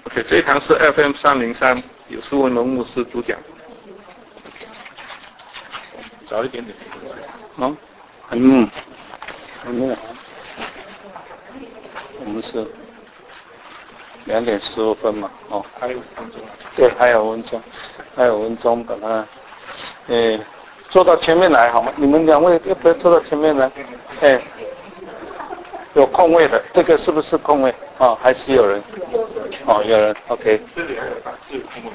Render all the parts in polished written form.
OK， 这一堂是 FM303，有苏文龙牧师主讲。早一点点。 好，我们是2点15分嘛，哦， 还有5分钟。 对，还有5分钟，把它，坐到前面来好吗？你们2位要不要坐到前面来？有空位的，这个是不是空位？哦，还是有人？哦，有人 ，OK。 这里还有是有空位。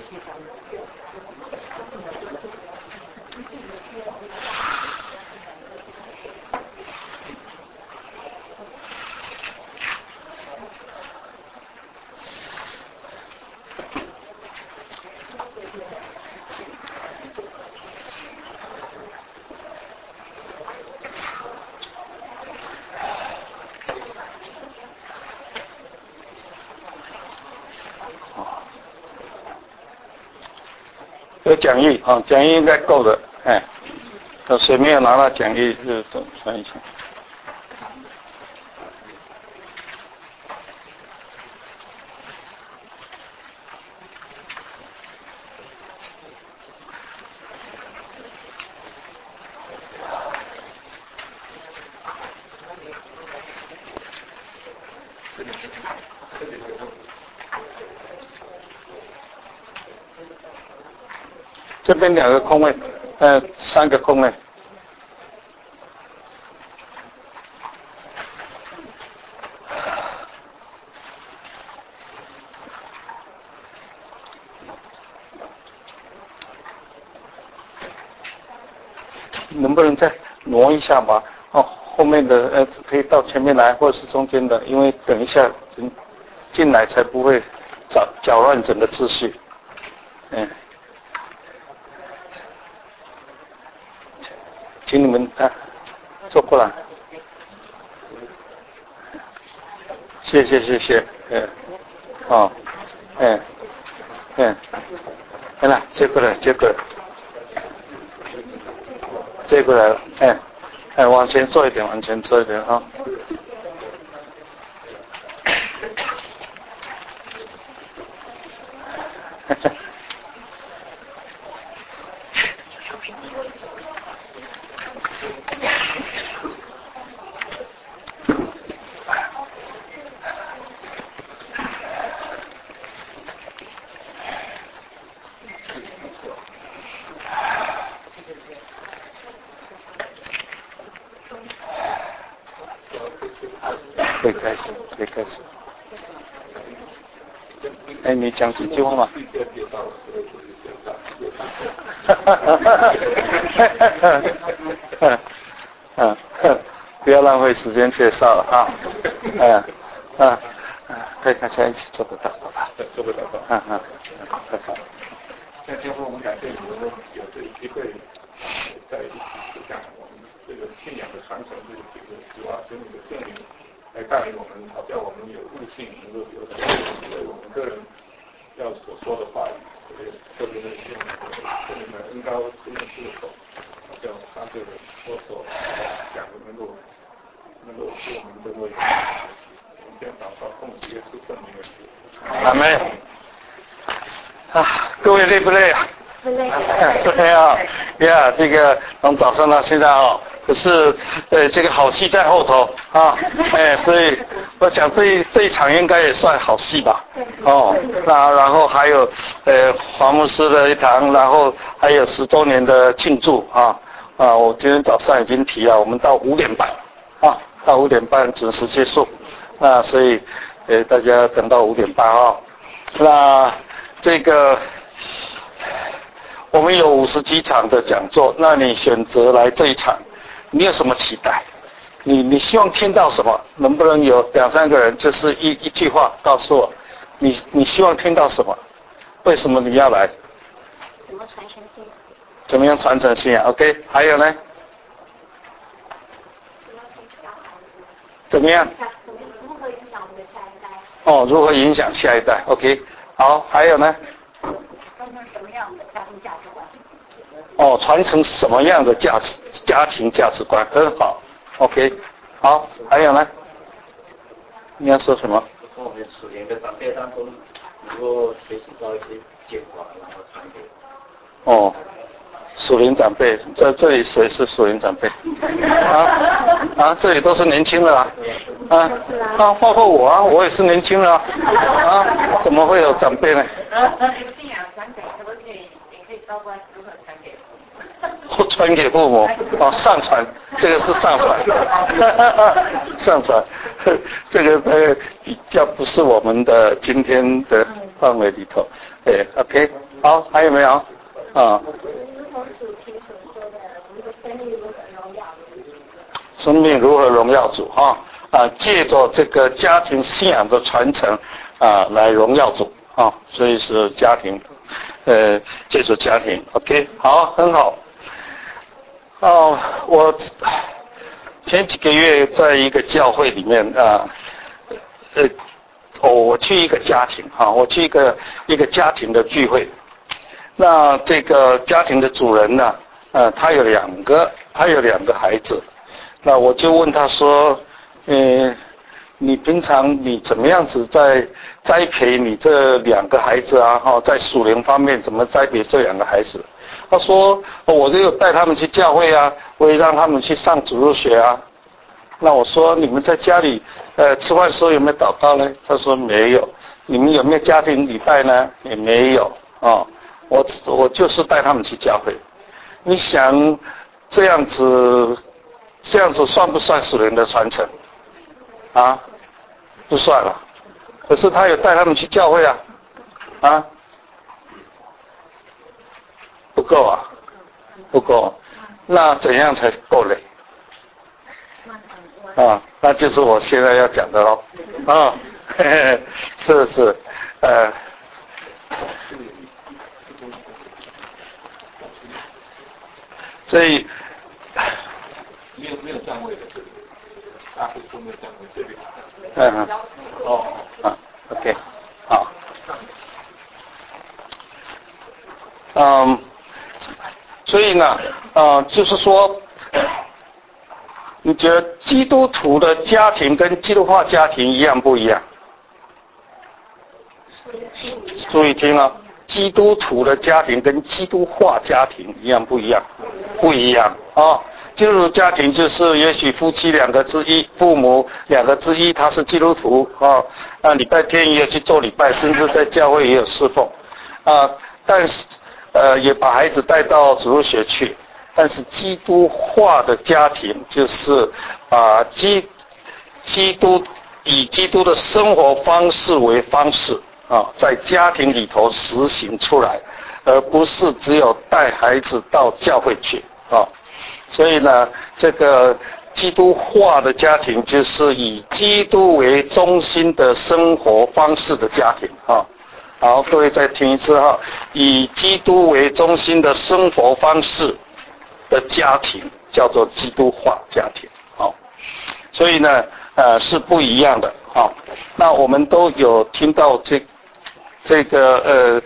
有讲义啊，讲义应该够的，谁没有拿到讲义就算一下。这边2个空位，3个空位。能不能再挪一下吧？后面的可以到前面来，或者是中间的，因为等一下进来才不会搅乱整个秩序。请你们坐过来，谢谢，来了，接过来，往前坐一点啊。可以开始。你讲几句话嘛？不要浪费时间介绍了啊！可以大家一起做个祷告吧。 做个祷告。 快快。 那今后我们感谢你们有这个机会在一起讲我们这个信仰的传承这个节目，主啊，求你的圣灵来带领我们，好叫我们有悟性，能够有我们个人要所说的话语，特别的希望圣灵的恩膏使用这个口，好叫他这个我所讲的能够使我们能够有。我们先祷告，奉主耶稣圣名的主。 阿门。各位累不累啊？ 不累。 对啊，这个从早上到现在可是这个好戏在后头啊，所以我想这一场应该也算好戏吧。然后还有黄牧师的一堂，然后还有10周年的庆祝我今天早上已经提了，我们到5点半到5点半准时结束，所以大家等到5点半那这个我们有50几场的讲座，那你选择来这一场，你有什么期待？你希望听到什么？能不能有2、3个人，就是一句话告诉我，你希望听到什么？为什么你要来？ 怎么传承信仰？ 怎么样传承信仰 ？OK， 还有呢？怎么样？ 如何影响我们的下一代？ 如何影响下一代 ？OK， 好，还有呢？ 传承什么样的家庭价值观？ 传承什么样的家庭价值观？很好 ，OK， 好，还有呢？你要说什么？ 从我们属灵的长辈当中能够学习到一些精华，然后传给哦，属灵长辈，这里谁是属灵长辈？这里都是年轻的包括我我也是年轻的怎么会有长辈呢？ 信仰传给可不可以？也可以教官如何传给传给父母上传，这个是上传，上传，这个比较不是我们的今天的范围里头。OK， 好，还有没有？生命如何荣耀主借着这个家庭信仰的传承来荣耀主所以是家庭，借助家庭 ，OK， 好，很好。我前几个月在一个教会里面我去一个家庭我去一个家庭的聚会。那这个家庭的主人呢，他有两个孩子。那我就问他说，你平常你怎么样子在栽培你这两个孩子在属灵方面怎么栽培这两个孩子？他说，我就有带他们去教会我也让他们去上主日学那我说，你们在家里吃饭的时候有没有祷告呢？他说没有。你们有没有家庭礼拜呢？也没有我就是带他们去教会。你想这样子算不算属灵的传承？不算了。可是他有带他们去教会不够不够。那怎样才够嘞？那就是我现在要讲的咯。是所以没有站位的这里，大会说没有站位这里。 OK， 好。所以呢，就是说，你觉得基督徒的家庭跟基督化家庭一样不一样？注意听基督徒的家庭跟基督化家庭一样不一样？不一样基督徒家庭就是也许夫妻2个之一，父母2个之一，他是基督徒礼拜天也去做礼拜，甚至在教会也有侍奉但是也把孩子带到主日学去。但是基督化的家庭就是把基督以基督的生活方式为方式在家庭里头实行出来，而不是只有带孩子到教会去所以呢，这个基督化的家庭就是以基督为中心的生活方式的家庭好，各位再听一次以基督为中心的生活方式的家庭叫做基督化家庭所以呢是不一样的那我们都有听到这个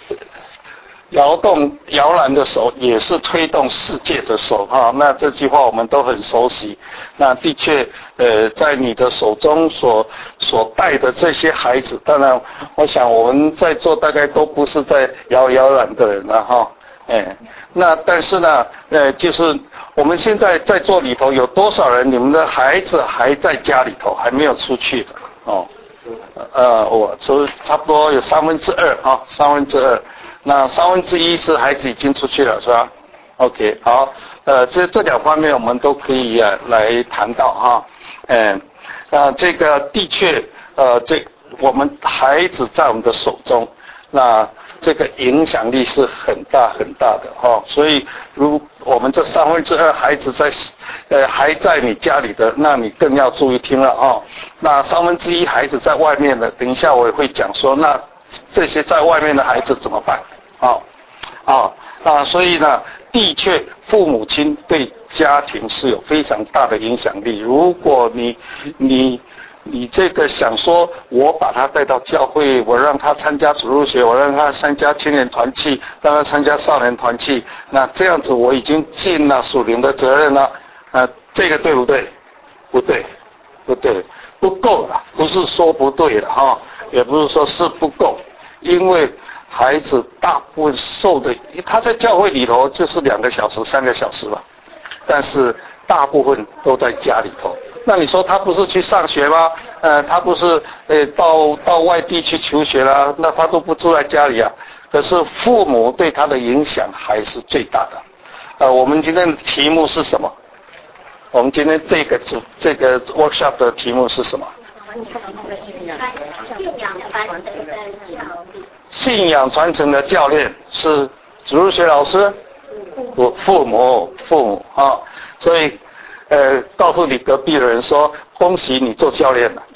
摇篮的手也是推动世界的手那这句话我们都很熟悉。那的确在你的手中所带的这些孩子，当然我想我们在座大概都不是在摇篮的人那但是呢就是我们现在在座里头有多少人你们的孩子还在家里头还没有出去的我差不多有2/3，2/3。那1/3是孩子已经出去了，是吧 ？OK， 好，这2方面我们都可以来谈到这个的确我们孩子在我们的手中，那这个影响力是很大很大的所以如我们这2/3孩子还在你家里的，那你更要注意听了那1/3孩子在外面的，等一下我也会讲说，那这些在外面的孩子怎么办所以呢的确父母亲对家庭是有非常大的影响力。如果你这个想说我把他带到教会，我让他参加主日学，我让他参加青年团契，让他参加少年团契，那这样子我已经尽了属灵的责任了这个对不对？不对，不够了，不是说不对了也不是说是不够， 因为孩子大部分受的，他在教会里头就是2个小时、3个小时吧，但是大部分都在家里头。那你说他不是去上学吗？他不是到外地去求学啦？那他都不住在家里啊。可是父母对他的影响还是最大的。我们今天的题目是什么？我们今天这个 workshop 的题目是什么？信仰传承的教练是主日学老师，父母啊，所以告诉你隔壁的人说，恭喜你做教练了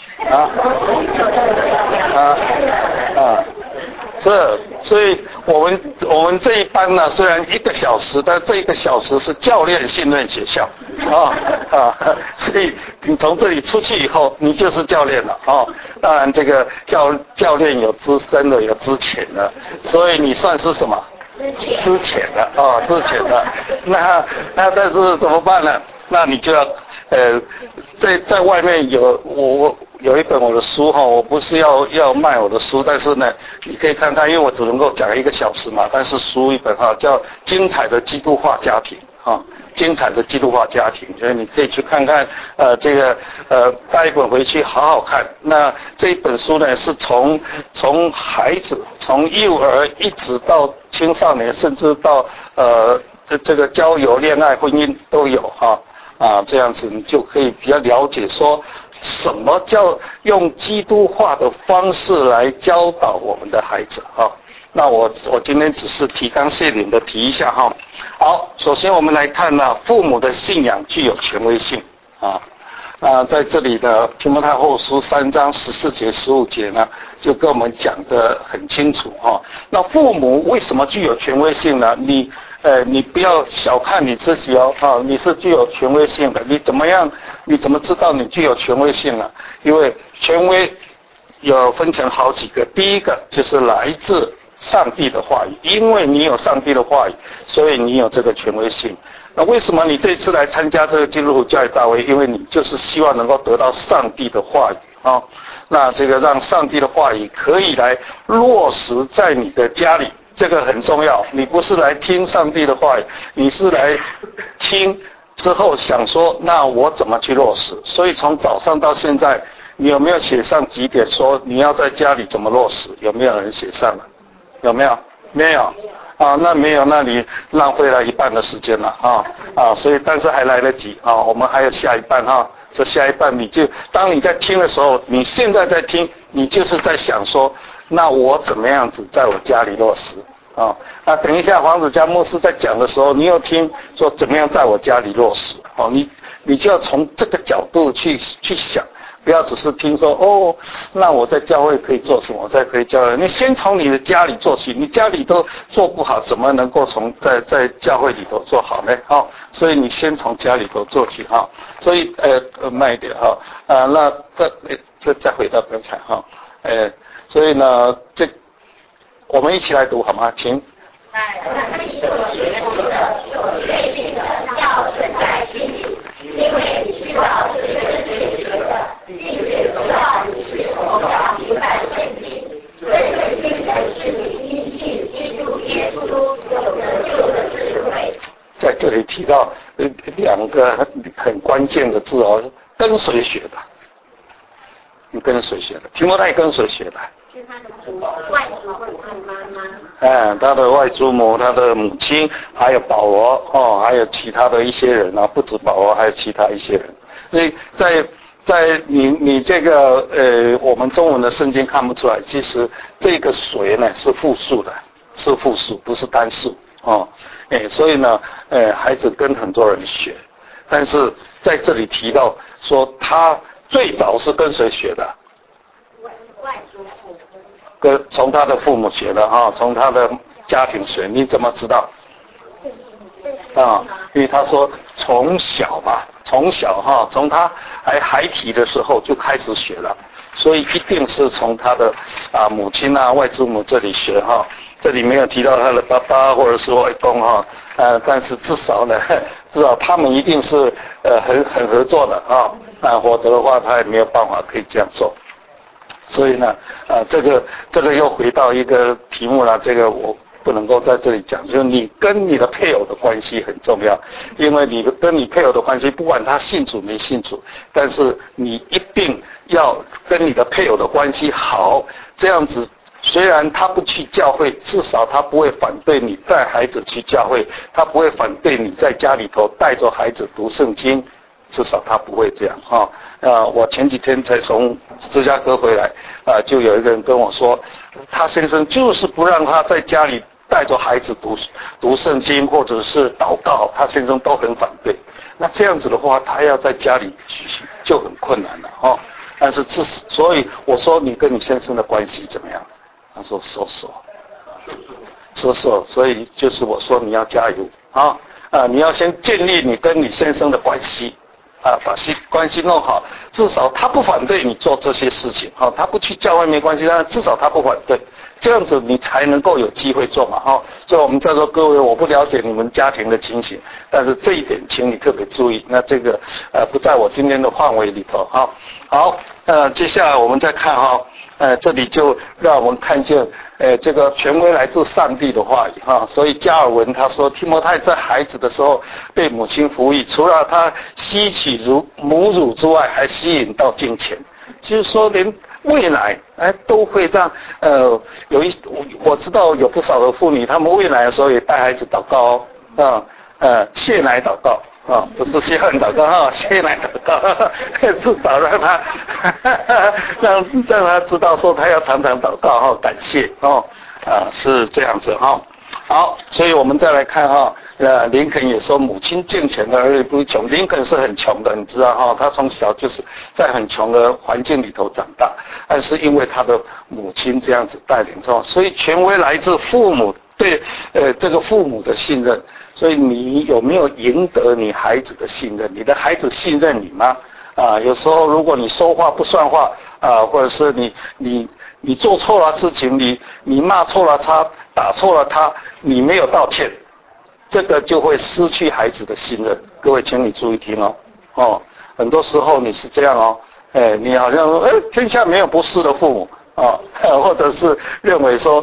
所以我们这一班呢，虽然1个小时，但这1个小时是教练训练学校所以你从这里出去以后，你就是教练了当然这个教练有资深的，有资浅的，所以你算是什么？资浅的资浅的。那但是怎么办呢？那你就要在外面我有一本我的书我不是要卖我的书，但是呢，你可以看看，因为我只能够讲1个小时嘛，但是书一本叫《精彩的基督化家庭》精彩的基督化家庭，所以你可以去看看这个带一本回去好好看。那这一本书呢，是从孩子从幼儿一直到青少年，甚至到这个交友、恋爱、婚姻都有这样子你就可以比较了解说什么叫用基督化的方式来教导我们的孩子那我今天只是提纲挈领的提一下好，首先我们来看父母的信仰具有权威性在这里的提摩太后书3章14节15节呢，就跟我们讲得很清楚那父母为什么具有权威性呢？你不要小看你自己你是具有权威性的。你怎么知道你具有权威性呢？因为权威有分成好几个，第一个就是来自上帝的话语，因为你有上帝的话语，所以你有这个权威性。那为什么你这次来参加这个基督徒教育大会？因为你就是希望能够得到上帝的话语那这个让上帝的话语可以来落实在你的家里，这个很重要。你不是来听上帝的话语，你是来听之后想说，那我怎么去落实？所以从早上到现在，你有没有写上几点说你要在家里怎么落实？有没有人写上了？有没有？没有那没有，那你浪费了1半的时间了所以但是还来得及我们还有下一半这下一半你就当你在听的时候，你现在在听，你就是在想说，那我怎么样子在我家里落实那等一下黄子嘉牧师在讲的时候，你又听说怎么样在我家里落实你就要从这个角度去想，不要只是听说那我在教会可以做什么，我在可以教会。你先从你的家里做起，你家里都做不好，怎么能够在教会里头做好呢？所以你先从家里头做起所以慢一点那再回到刚才所以呢我们一起来读好吗？请。因为你知道这是谁学的，并且知道你是从小明白圣经，所以圣经才是你因信基督耶稣有得救的智慧。在这里提到2个很关键的字跟谁学的？你跟谁学的？提摩太跟谁学的？是他的外祖母和妈妈。他的外祖母，他的母亲，还有保罗还有其他的一些人不止保罗，还有其他一些人。所以在你这个我们中文的圣经看不出来，其实这个谁呢是复数的，是复数，不是单数所以呢孩子跟很多人学，但是在这里提到说他最早是跟谁学的？外祖母。从他的父母学的从他的家庭学。你怎么知道？因为他说从小从他还孩提的时候就开始学了，所以一定是从他的母亲外祖母这里学这里没有提到他的爸爸或者是外公但是至少他们一定是很合作的否则的话他也没有办法可以这样做。 所以呢，这个又回到一个题目了，这个我不能够在这里讲，就是你跟你的配偶的关系很重要，因为你跟你配偶的关系，不管他信主没信主，但是你一定要跟你的配偶的关系好，这样子。虽然他不去教会，至少他不会反对你带孩子去教会，他不会反对你在家里头带着孩子读圣经，至少他不会这样啊。我前几天才从芝加哥回来，就有一个人跟我说，他先生就是不让他在家里带着孩子读圣经或者是祷告，他先生都很反对。那这样子的话，他要在家里就很困难了哦。但是所以我说你跟你先生的关系怎么样？他说说，所以就是我说你要加油你要先建立你跟你先生的关系把关系弄好，至少他不反对你做这些事情他不去教会没关系，但至少他不反对，这样子你才能够有机会做嘛所以我们在座各位，我不了解你们家庭的情形，但是这一点请你特别注意，那这个不在我今天的范围里头好，接下来我们再看这里就让我们看见，这个权威来自上帝的话语所以加尔文他说，提摩太在孩子的时候被母亲抚育，除了他吸取母乳之外，还吸引到金钱，就是说连喂奶都会让我知道有不少的妇女，她们喂奶的时候也带孩子祷告谢奶祷告。不是谢恩祷告谢奶祷告，至少让他让他知道说他要常常祷告感谢是这样子好，所以我们再来看林肯也说母亲健全的儿女不穷，林肯是很穷的，你知道他从小就是在很穷的环境里头长大，但是因为他的母亲这样子带领所以权威来自父母对这个父母的信任。所以你有没有赢得你孩子的信任？你的孩子信任你吗？有时候如果你说话不算话或者是你做错了事情，你骂错了他，打错了他，你没有道歉，这个就会失去孩子的信任。各位，请你注意听很多时候你是这样你好像说天下没有不是的父母或者是认为说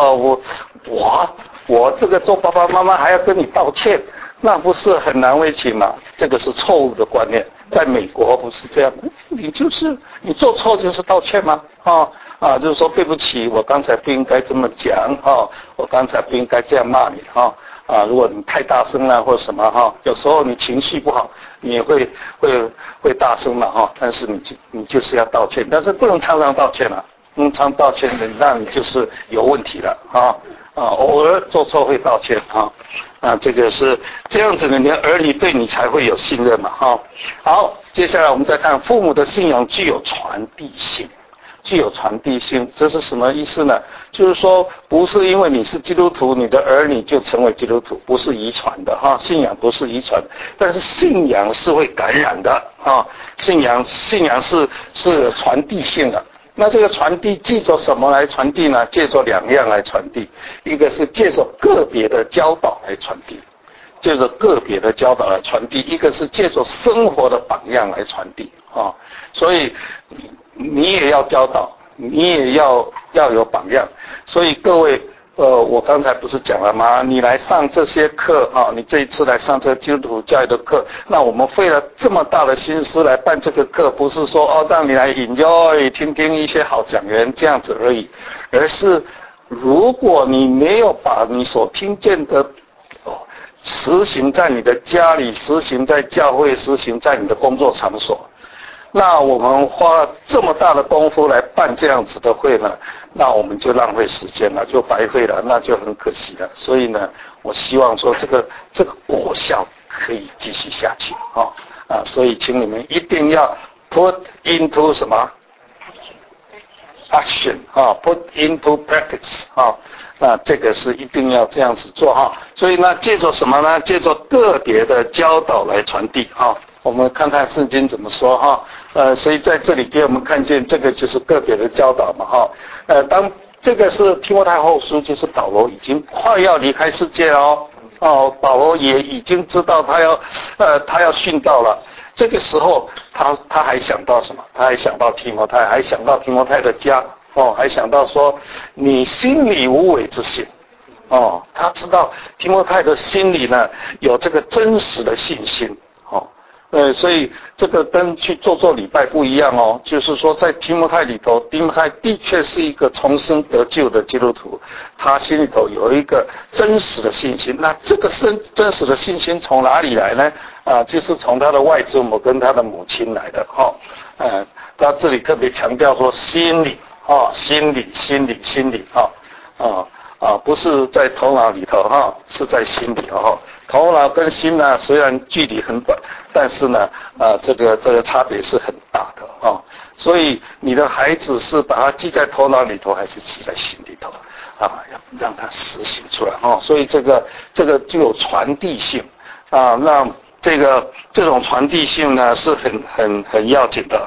我这个做爸爸妈妈还要跟你道歉，那不是很难为情吗？这个是错误的观念，在美国不是这样，你做错就是道歉吗？就是说对不起，我刚才不应该这么讲我刚才不应该这样骂你如果你太大声了或者什么有时候你情绪不好，你也会大声嘛但是你就是要道歉，但是不能常常道歉了，常道歉的，那你就是有问题了偶尔做错会道歉这个是这样子的，你的儿女对你才会有信任嘛好，接下来我们再看父母的信仰具有传递性，这是什么意思呢？就是说不是因为你是基督徒，你的儿女就成为基督徒，不是遗传的信仰不是遗传，但是信仰是会感染的信仰是传递性的。那这个传递借着什么来传递呢？借着两样来传递，一个是借着个别的教导来传递，一个是借着生活的榜样来传递所以你也要教导，你也要有榜样。所以各位我刚才不是讲了吗？你来上这些课你这一次来上这个基督徒教育的课，那我们费了这么大的心思来办这个课，不是说让你来enjoy听听一些好讲员这样子而已，而是如果你没有把你所听见的实行在你的家里，实行在教会，实行在你的工作场所，那我们花这么大的功夫来办这样子的会呢，那我们就浪费时间了，就白费了，那就很可惜了。所以呢，我希望说这个果效可以继续下去所以请你们一定要 put into 什么 action put into practice 那这个是一定要这样子做所以呢，借着什么呢？借着个别的教导来传递我们看看圣经怎么说所以在这里给我们看见这个就是个别的教导嘛当这个是提摩太后书，就是保罗已经快要离开世界保罗也已经知道他要殉道了， 这个时候他还想到什么？他还想到提摩太，还想到提摩太的家还想到说你心里无伪之心他知道提摩太的心里呢有这个真实的信心所以这个跟去做礼拜不一样就是说在提摩太里头，提摩太的确是一个重生得救的基督徒，他心里头有一个真实的信心。那这个真实的信心从哪里来呢？就是从他的外祖母跟他的母亲来的他这里特别强调说心里不是在头脑里头是在心里头脑跟心呢虽然距离很短，但是呢这个差别是很大的所以你的孩子是把它记在头脑里头还是记在心里头要让他实行出来所以这个就有传递性那这种传递性呢是很要紧的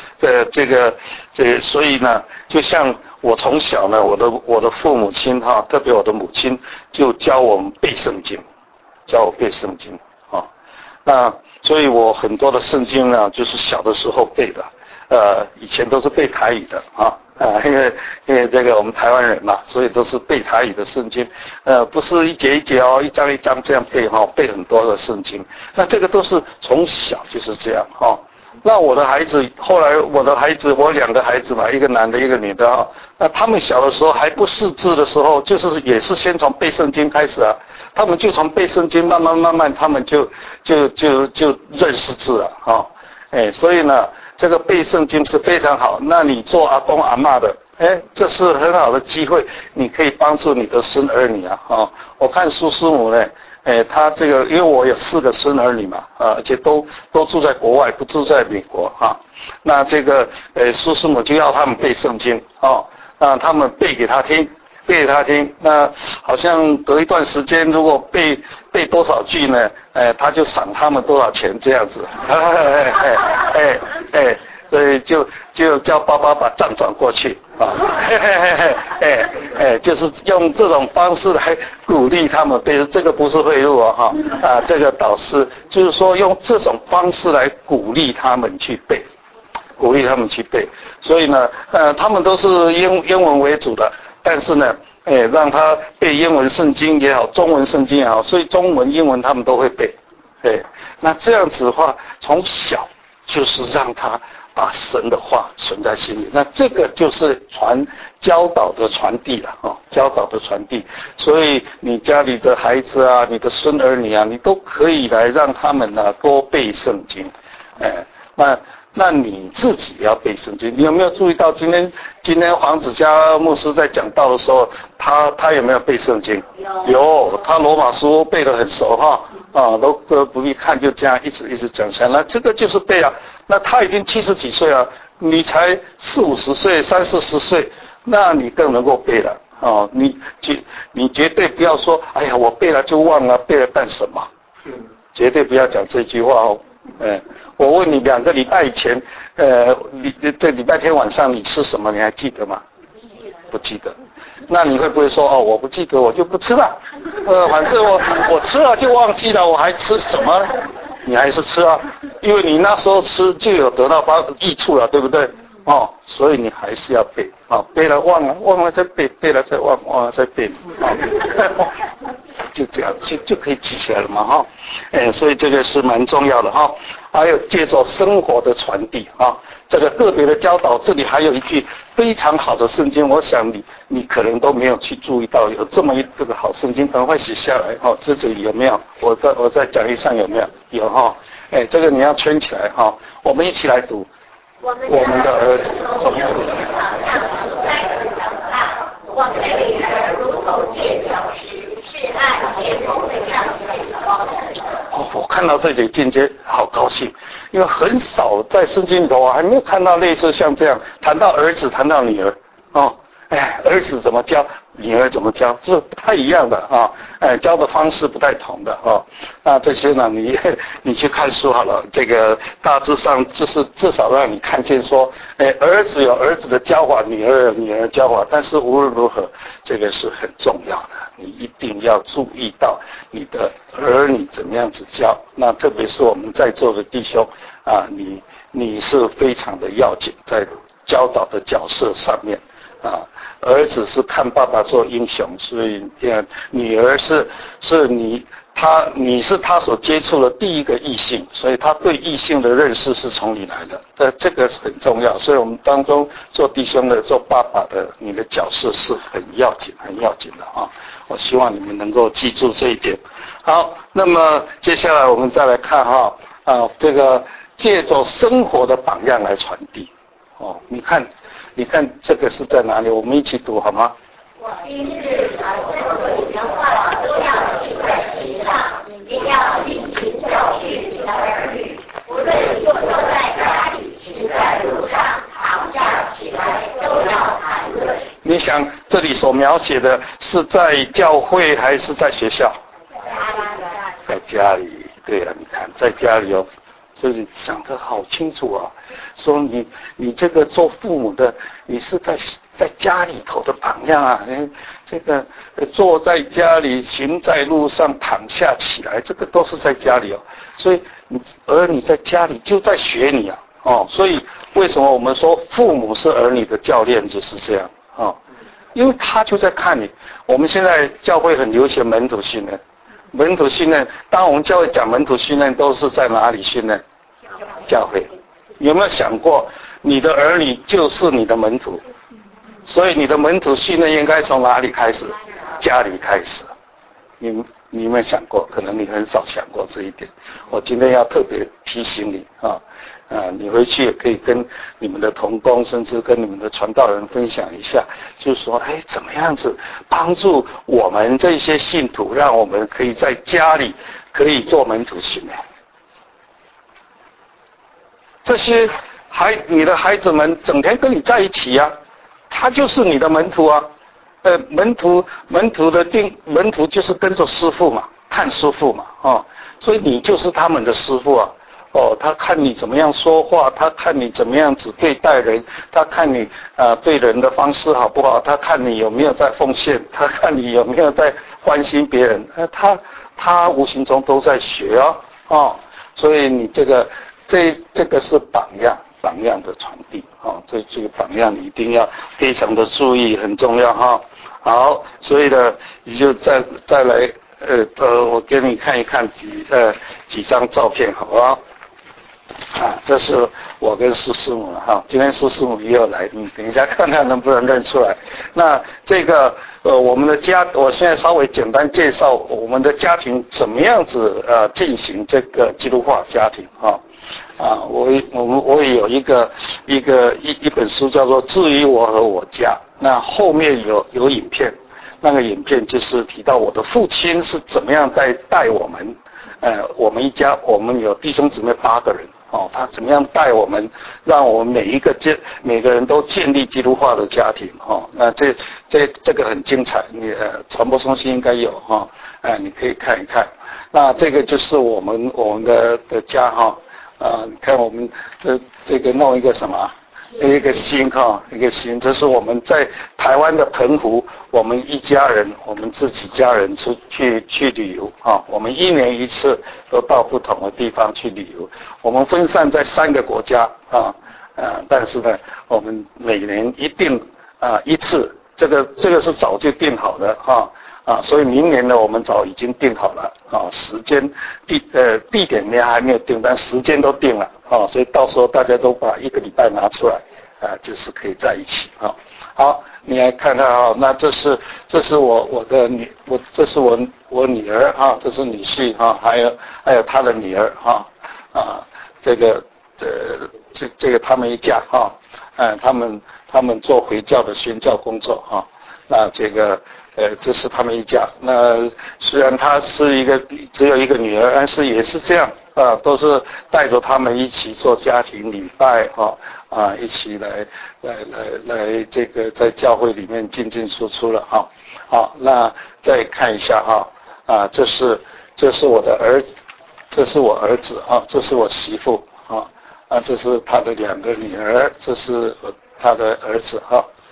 所以呢就像我从小呢我的父母亲特别我的母亲就教我们背圣经，教我背圣经那所以我很多的圣经呢就是小的时候背的以前都是背台语的因为这个我们台湾人嘛，所以都是背台语的圣经不是一节一节一章一章这样背背很多的圣经，那这个都是从小就是这样那我的孩子后来我2个孩子嘛，一个男的一个女的那他们小的时候还不识字的时候，就是也是先从背圣经开始他们就从背圣经慢慢他们就认识字所以呢这个背圣经是非常好。那你做阿公阿嬷的这是很好的机会，你可以帮助你的孙儿女我看苏师母呢他这个因为我有4个孙儿女嘛而且都住在国外，不住在美国那这个苏师母就要他们背圣经让他们背给他听，那好像隔一段时间如果背多少句呢他就赏他们多少钱这样子所以就叫爸爸把账转过去就是用这种方式来鼓励他们背，这个不是贿赂这个导师就是说用这种方式来鼓励他们去背，所以呢他们都是英文为主的，但是呢让他背英文圣经也好，中文圣经也好，所以中文英文他们都会背那这样子的话从小就是让他把神的话存在心里，那这个就是教导的传递了所以你家里的孩子你的孙儿女你都可以来让他们多背圣经那你自己要背圣经。你有没有注意到今天黄子嘉牧师在讲道的时候，他有没有背圣经？有，他罗马书背得很熟都不必看，就这样一直讲下来。那这个就是背那他已经70几岁了，你才40、50岁、30、40岁，那你更能够背了你绝对不要说哎呀我背了就忘了，背了干什么？绝对不要讲这句话我问你2个礼拜以前这礼拜天晚上你吃什么你还记得吗？不记得。那你会不会说我不记得我就不吃了反正我吃了就忘记了，我还吃什么？你还是吃因为你那时候吃就有得到益处了，对不对所以你还是要背背了忘了再背，背了再忘了再背就这样就可以记起来了嘛所以这个是蛮重要的还有借着生活的传递这个个别的教导，这里还有一句非常好的圣经，我想你可能都没有去注意到有这么这个好圣经，赶快写下来这里有没有？我在讲义上有没有？有这个你要圈起来我们一起来读。我们的儿子从小我们的女儿如同垫脚石，是按天空的样式我看到这里间接好高兴，因为很少在圣经里头还没有看到类似像这样谈到儿子谈到女儿儿儿子怎么教，女儿怎么教，这不太一样的啊，教的方式不太同的啊。那这些呢，你去看书好了，这个大致上就是至少让你看见说，儿子有儿子的教法，女儿有女儿教法，但是无论如何，这个是很重要的，你一定要注意到你的儿女怎么样子教。那特别是我们在座的弟兄啊，你是非常的要紧，在教导的角色上面啊，儿子是看爸爸做英雄，所以女儿是你是他所接触的第一个异性，所以他对异性的认识是从你来的，这个很重要。所以我们当中做弟兄的、做爸爸的，你的角色是很要紧的啊！我希望你们能够记住这一点。好，那么接下来我们再来看这个借着生活的榜样来传递。你看这个是在哪里？我们一起读好吗？ 我今日传授你的话，都要记在心上，也要殷勤教训你的儿女。无论坐在家里，行在路上，躺下起来，都要谈论。 你想这里所描写的是在教会还是在学校？在家里。对啊，你看在家里所以想得好清楚啊，说你这个做父母的，你是在家里头的榜样啊，这个坐在家里，行在路上，躺下起来，这个都是在家里哦。所以儿女在家里就在学你啊，所以为什么我们说父母是儿女的教练就是这样因为他就在看你。我们现在教会很流行门徒训练。门徒训练，当我们教会讲门徒训练，都是在哪里训练？教会。有没有想过，你的儿女就是你的门徒，所以你的门徒训练应该从哪里开始？家里开始。你有没有想过？可能你很少想过这一点。我今天要特别提醒你你回去也可以跟你们的同工，甚至跟你们的传道人分享一下，就是说，怎么样子帮助我们这些信徒，让我们可以在家里可以做门徒训练。这些你的孩子们整天跟你在一起啊，他就是你的门徒啊。门徒就是跟着师父嘛，看师父嘛所以你就是他们的师父啊。他看你怎么样说话，他看你怎么样子对待人，他看你对人的方式好不好，他看你有没有在奉献，他看你有没有在关心别人，他无形中都在学所以你这个是榜样的传递这个榜样你一定要非常的注意，很重要好，所以呢，你就再来我给你看一看几张照片，好不好？这是我跟苏师母今天苏师母也有来，你等一下看看能不能认出来。那这个我们的我现在稍微简单介绍我们的家庭怎么样子进行这个基督化家庭我也有一本书叫做《至于我和我家》，那后面有影片，那个影片就是提到我的父亲是怎么样带我们，我们一家我们有弟兄姊妹8个人他怎么样带我们，让我们每个人都建立基督化的家庭那这个很精彩，你传播中心应该有你可以看一看。那这个就是我们的家你看我们这个弄一个什么？一个心一个心，这是我们在台湾的澎湖，我们一家人，我们自己家人出去旅游我们1年1次都到不同的地方去旅游，我们分散在3个国家但是呢，我们每年一定一次，这个是早就定好的所以明年呢，我们早已经定好了时间地点呢还没有定，但时间都定了所以到时候大家都把1个礼拜拿出来就是可以在一起好，你来看看那这是这是我女儿这是女婿还有他的女儿这个他们一家他们做回教的宣教工作那这个这是他们一家。那虽然他是只有一个女儿，但是也是这样都是带着他们一起做家庭礼拜一起来这个在教会里面进进出出了好，那再看一下这是我的儿子，这是我儿子这是我媳妇这是他的2个女儿，这是他的儿子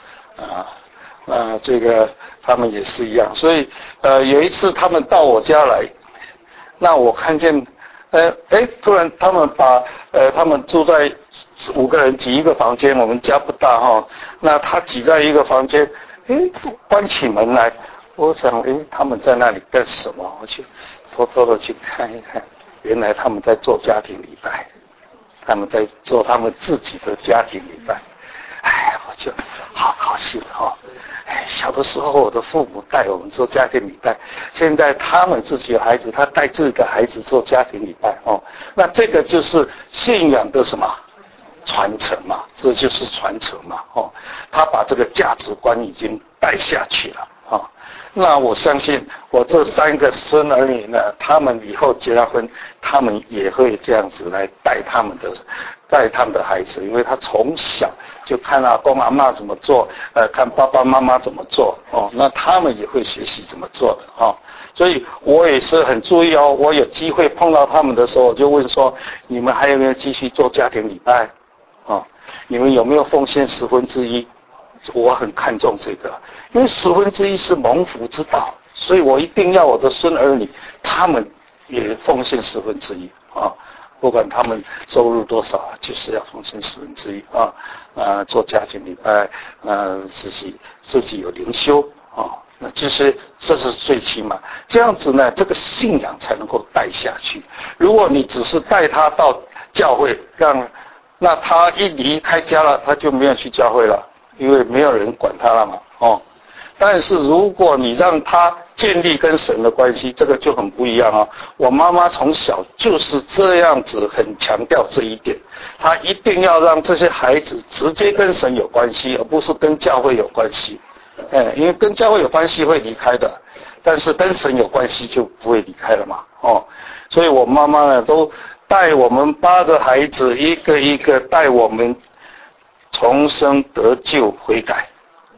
这个他们也是一样，所以有一次他们到我家来，那我看见突然他们把他们住在5个人挤一个房间，我们家不大那他挤在一个房间，关起门来，我想他们在那里干什么？我去偷偷的去看一看，原来他们在做家庭礼拜，他们在做他们自己的家庭礼拜。我就好高兴小的时候我的父母带我们做家庭礼拜，现在他们自己有孩子，他带自己的孩子做家庭礼拜那这个就是信仰的什么传承嘛，这就是传承嘛他把这个价值观已经带下去了那我相信我这3个孙儿女呢，他们以后结了婚，他们也会这样子来带他们的孩子，因为他从小就看阿公阿嬷怎么做，看爸爸妈妈怎么做那他们也会学习怎么做的所以我也是很注意我有机会碰到他们的时候，我就问说，你们还有没有继续做家庭礼拜你们有没有奉献1/10？我很看重这个，因为1/10是蒙福之道，所以我一定要我的孙儿女他们也奉献1/10不管他们收入多少，就是要奉献1/10做家庭礼拜自己有灵修那这是最起码这样子呢，这个信仰才能够带下去。如果你只是带他到教会，那他一离开家了，他就没有去教会了，因为没有人管他了嘛但是如果你让他建立跟神的关系，这个就很不一样我妈妈从小就是这样子很强调这一点，她一定要让这些孩子直接跟神有关系，而不是跟教会有关系因为跟教会有关系会离开的，但是跟神有关系就不会离开了嘛所以我妈妈呢都带我们8个孩子一个一个带我们重生得救悔改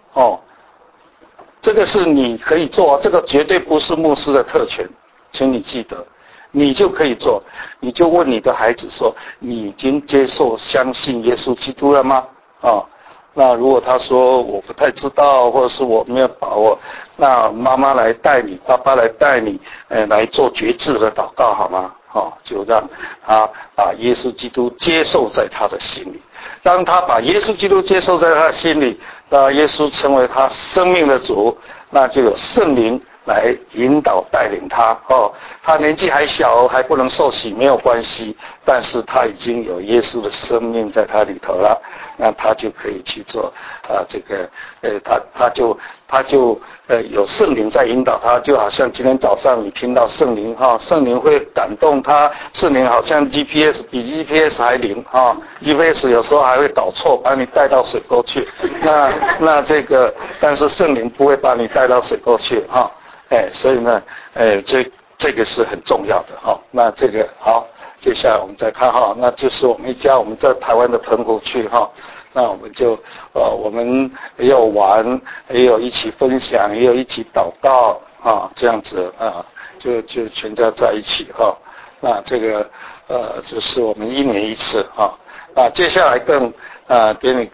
这个是你可以做这个绝对不是牧师的特权，请你记得，你就可以做。你就问你的孩子说，你已经接受相信耶稣基督了吗那如果他说我不太知道，或者是我没有把握，那妈妈来带你，爸爸来带你来做决志的祷告好吗就让他把耶稣基督接受在他的心里。当他把耶稣基督接受在他的心里，那耶稣成为他生命的主，那就有圣灵来引导带领他他年纪还小，还不能受洗没有关系，但是他已经有耶稣的生命在他里头了，那他就可以去做这个他就有圣灵在引导他，就好像今天早上你听到圣灵圣灵会感动他，圣灵好像 GPS 比 GPS 还灵GPS 有时候还会导错，把你带到水沟去，那这个但是圣灵不会把你带到水沟去所以呢这个是很重要的那这个好，接下来我们再看那就是我们一家，我们在台湾的澎湖去那我们就我们也有玩，也有一起分享，也有一起祷告这样子就全家在一起那这个就是我们1年1次接下来更给你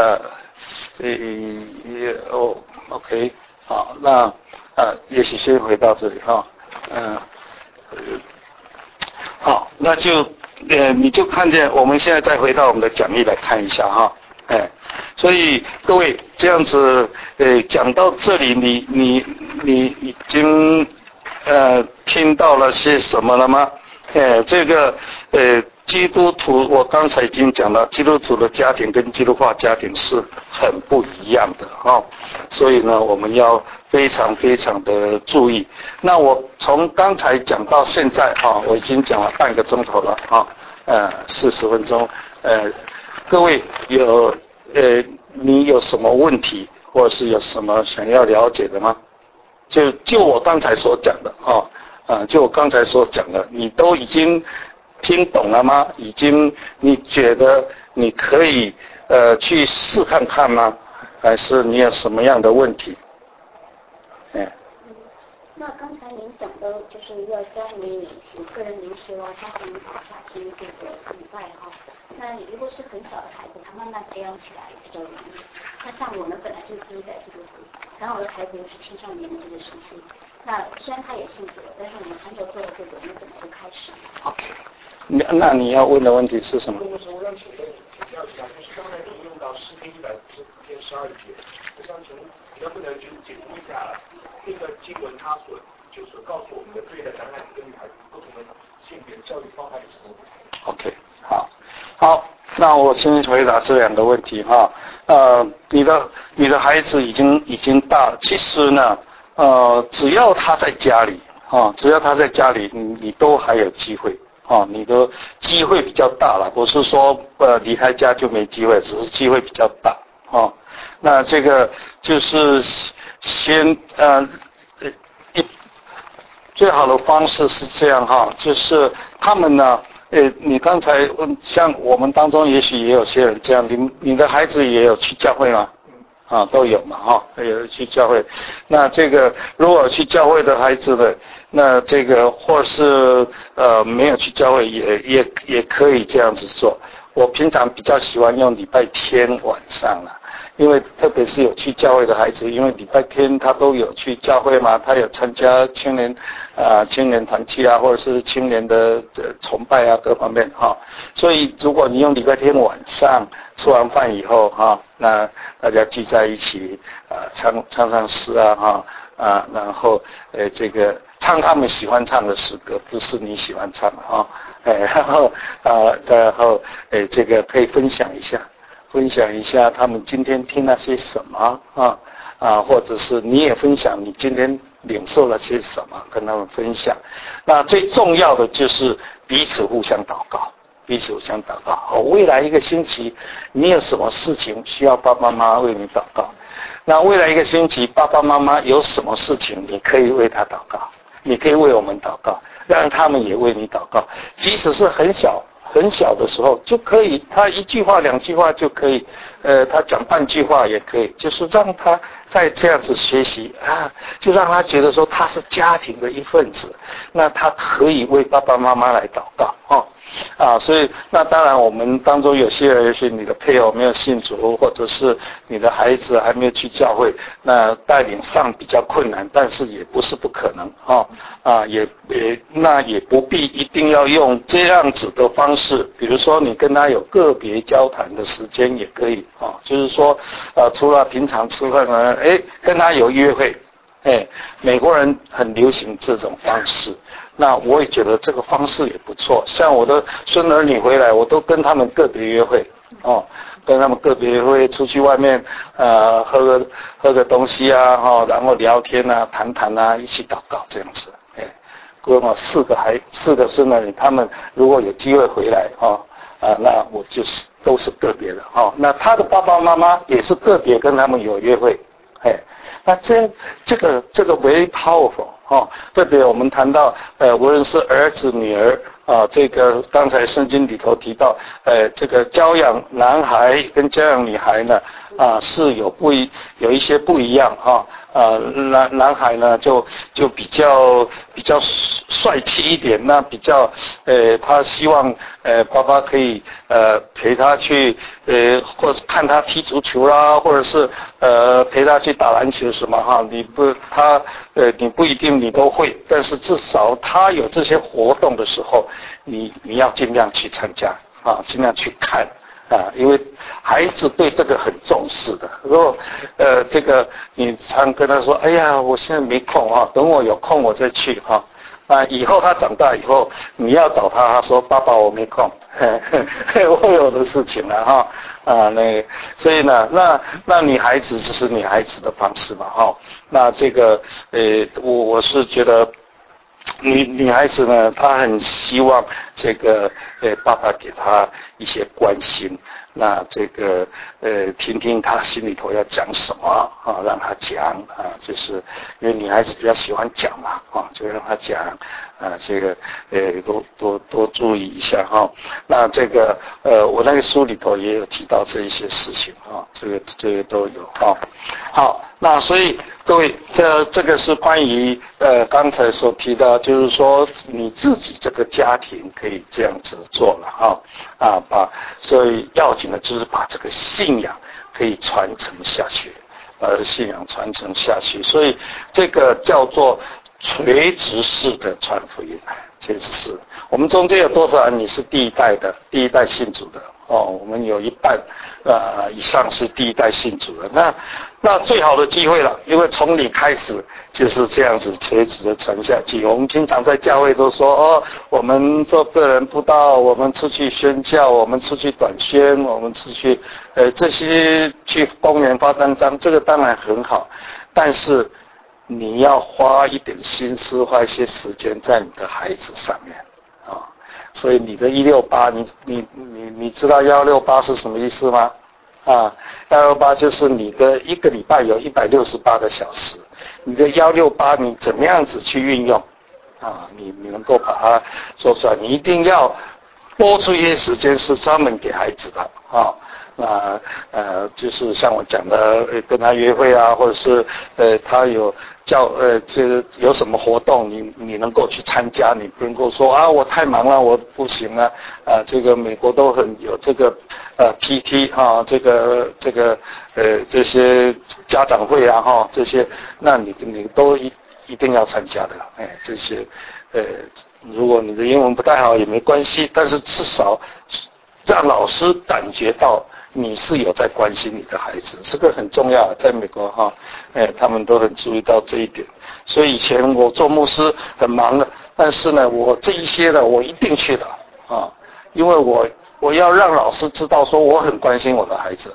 OK 那也许先回到这里好，那就你就看见我们现在再回到我们的讲义来看一下所以各位这样子讲到这里，你已经听到了些什么了吗？这个基督徒我刚才已经讲了，基督徒的家庭跟基督化家庭是很不一样的所以呢我们要非常非常的注意。那我从刚才讲到现在我已经讲了半个钟头了40分钟各位你有什么问题或者是有什么想要了解的吗？就我刚才所讲的就我刚才所讲的，你都已经听懂了吗？已经你觉得你可以去试看看吗？还是你有什么样的问题？ 那刚才您讲的就是要教你个人灵修啊，家庭下听这个礼拜哈。那如果是很小的孩子，他慢慢培养起来比较容易。那像我们本来就是第一代基督徒，然后我的孩子又是青少年的这个时期，那虽然他也信主了，但是我们还没有做到这个，我们怎么就开始 ？OK， 那你要问的问题是什么？ 我想请问请教一下，就是刚才引用到诗篇144篇12节，我想请问能不能就是解读一下这个经文它就是告诉我们的对待男孩子跟女孩子不同的性别教育方法有什么不同 ？OK， 好，那我先回答这两个问题哈。你的孩子已经大了，其实呢，只要他在家里你都还有机会。你的机会比较大了，不是说离开家就没机会，只是机会比较大。那这个就是先最好的方式是这样哈，就是他们呢，你刚才像我们当中也许也有些人这样，你的孩子也有去教会吗？都有嘛有去教会。那这个如果去教会的孩子的，那这个或是没有去教会也可以这样子做。我平常比较喜欢用礼拜天晚上因为特别是有去教会的孩子，因为礼拜天他都有去教会嘛，他有参加青年团契啊，或者是青年的崇拜啊各方面所以如果你用礼拜天晚上吃完饭以后那大家聚在一起唱诗然后这个唱他们喜欢唱的诗歌，不是你喜欢唱的然后这个可以分享一下他们今天听了些什么或者是你也分享你今天领受了些什么，跟他们分享。那最重要的就是彼此互相祷告。未来一个星期你有什么事情需要爸爸妈妈为你祷告？那未来一个星期爸爸妈妈有什么事情你可以为他祷告，你可以为我们祷告，让他们也为你祷告。即使是很小的时候就可以，他一句话两句话就可以，他讲半句话也可以，就是让他再这样子学习就让他觉得说他是家庭的一份子，那他可以为爸爸妈妈来祷告所以那当然我们当中有些人，也许你的配偶没有信主，或者是你的孩子还没有去教会，那带领上比较困难，但是也不是不可能那也不必一定要用这样子的方式，比如说你跟他有个别交谈的时间也可以就是说除了平常吃饭呢，跟他有约会，美国人很流行这种方式。那我也觉得这个方式也不错，像我的孙儿女回来，我都跟他们个别约会跟他们个别约会，出去外面喝个东西然后聊天谈一起祷告这样子。跟我四个孙儿女，他们如果有机会回来那我就是都是个别的那他的爸爸妈妈也是个别跟他们有约会，那这个 very powerful 特别我们谈到无论是儿子女儿这个刚才圣经里头提到这个教养男孩跟教养女孩呢是有一些不一样男孩呢就比较帅气一点，那比较他希望爸爸可以陪他去或者看他踢足球啦，或者是陪他去打篮球什么你不一定你都会，但是至少他有这些活动的时候，你要尽量去参加尽量去看因为孩子对这个很重视的。如果这个你常跟他说，哎呀，我现在没空等我有空我再去以后他长大以后，你要找他说爸爸我没空，我有的事情了所以呢，那女孩子就是女孩子的方式嘛那这个我是觉得女孩子呢，她很希望这个爸爸给她一些关心那这个听听他心里头要讲什么啊，让他讲啊，就是因为女孩子比较喜欢讲嘛啊，就让他讲啊，这个多注意一下哈。那这个我那个书里头也有提到这一些事情啊，这个都有啊。好，那所以各位这个是关于刚才所提到，就是说你自己这个家庭可以这样子做了所以要紧的就是把这个信仰可以传承下去，信仰传承下去，所以这个叫做垂直式的传福音，垂直式。我们中间有多少人你是第一代信主的？我们有一半以上是第一代信主的，那最好的机会了，因为从你开始就是这样子垂直的传下去。我们经常在教会都说我们做个人布道，我们出去宣教，我们出去短宣，我们出去这些去公园发单张，这个当然很好，但是你要花一点心思，花一些时间在你的孩子上面所以你的168，你知道168是什么意思吗？168就是你的一个礼拜有168个小时，你的168你怎么样子去运用你能够把它说出来，你一定要拨出一些时间是专门给孩子的那就是像我讲的跟他约会啊，或者是他有这个有什么活动你能够去参加，你不能够说我太忙了我不行了这个美国都很有这个PT 这些家长会啊这些，那你都一定要参加的这些如果你的英文不太好也没关系，但是至少让老师感觉到你是有在关心你的孩子，这个很重要。在美国他们都很注意到这一点。所以以前我做牧师很忙的，但是呢，我这一些的我一定去的因为我要让老师知道说我很关心我的孩子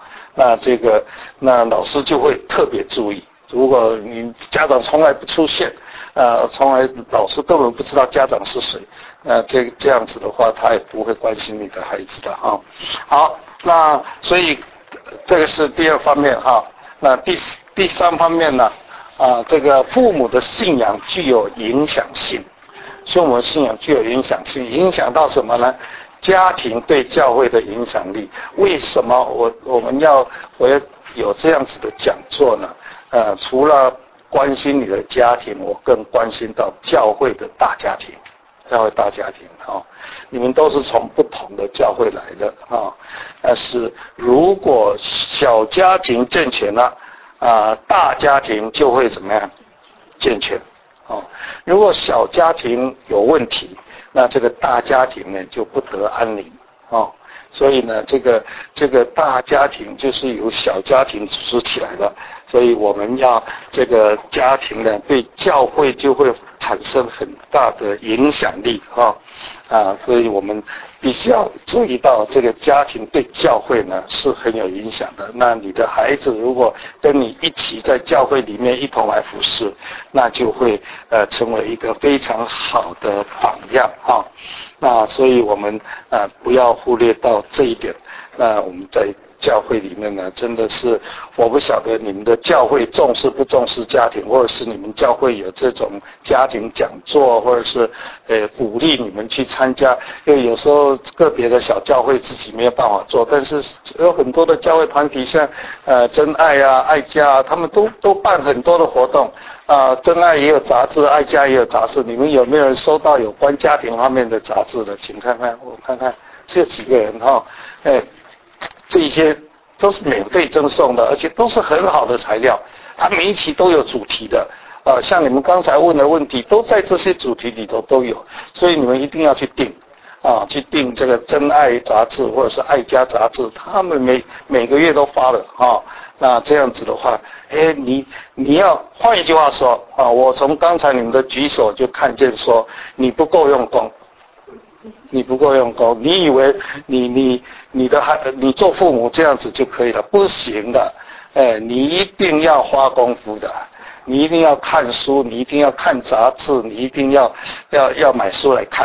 那老师就会特别注意。如果你家长从来不出现，从来老师根本不知道家长是谁，这样子的话，他也不会关心你的孩子的好，那所以这个是第二方面那第三方面呢这个父母的信仰具有影响性，父母的信仰具有影响性，影响到什么呢？家庭对教会的影响力。为什么我要有这样子的讲座呢？除了关心你的家庭，我更关心到教会的大家庭。教会大家庭你们都是从不同的教会来的但是如果小家庭健全了大家庭就会怎么样健全如果小家庭有问题，那这个大家庭呢就不得安宁所以呢这个大家庭就是由小家庭组织起来的，所以我们要这个家庭呢对教会就会产生很大的影响力所以我们必须要注意到这个家庭对教会呢是很有影响的。那你的孩子如果跟你一起在教会里面一同来服侍，那就会成为一个非常好的榜样那所以我们不要忽略到这一点。那我们在教会里面呢，真的是我不晓得你们的教会重视不重视家庭，或者是你们教会有这种家庭讲座，或者是鼓励你们去参加。因为有时候个别的小教会自己没有办法做，但是有很多的教会团体，像真爱爱家他们都办很多的活动真爱也有杂志，爱家也有杂志。你们有没有人收到有关家庭方面的杂志的？请看看，我看看这几个人这些都是免费赠送的，而且都是很好的材料，它每一期都有主题的像你们刚才问的问题都在这些主题里头都有，所以你们一定要去订去订这个真爱杂志或者是爱家杂志，他们每个月都发了那这样子的话你要换一句话说我从刚才你们的举手就看见说你不够用功，你不够用功，你以为你做父母这样子就可以了，不行的你一定要花功夫的，你一定要看书，你一定要看杂志，你一定要买书来看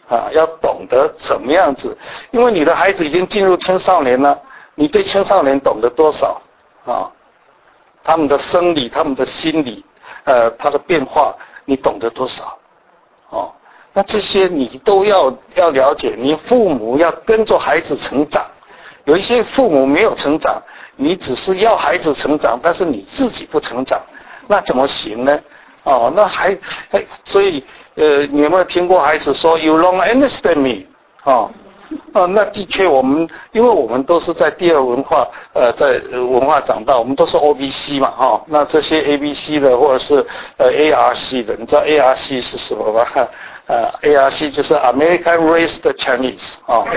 要懂得怎么样子，因为你的孩子已经进入青少年了，你对青少年懂得多少他们的生理、他们的心理，他的变化，你懂得多少？那这些你都要了解。你父母要跟着孩子成长，有一些父母没有成长，你只是要孩子成长，但是你自己不成长，那怎么行呢？所以你有没有听过孩子说 "You don't understand me"？ 那的确因为我们都是在第二文化在文化长大，我们都是 OBC 嘛那这些 ABC 的或者是ARC 的，你知道 ARC 是什么吗？ARC 就是 American Raised Chinese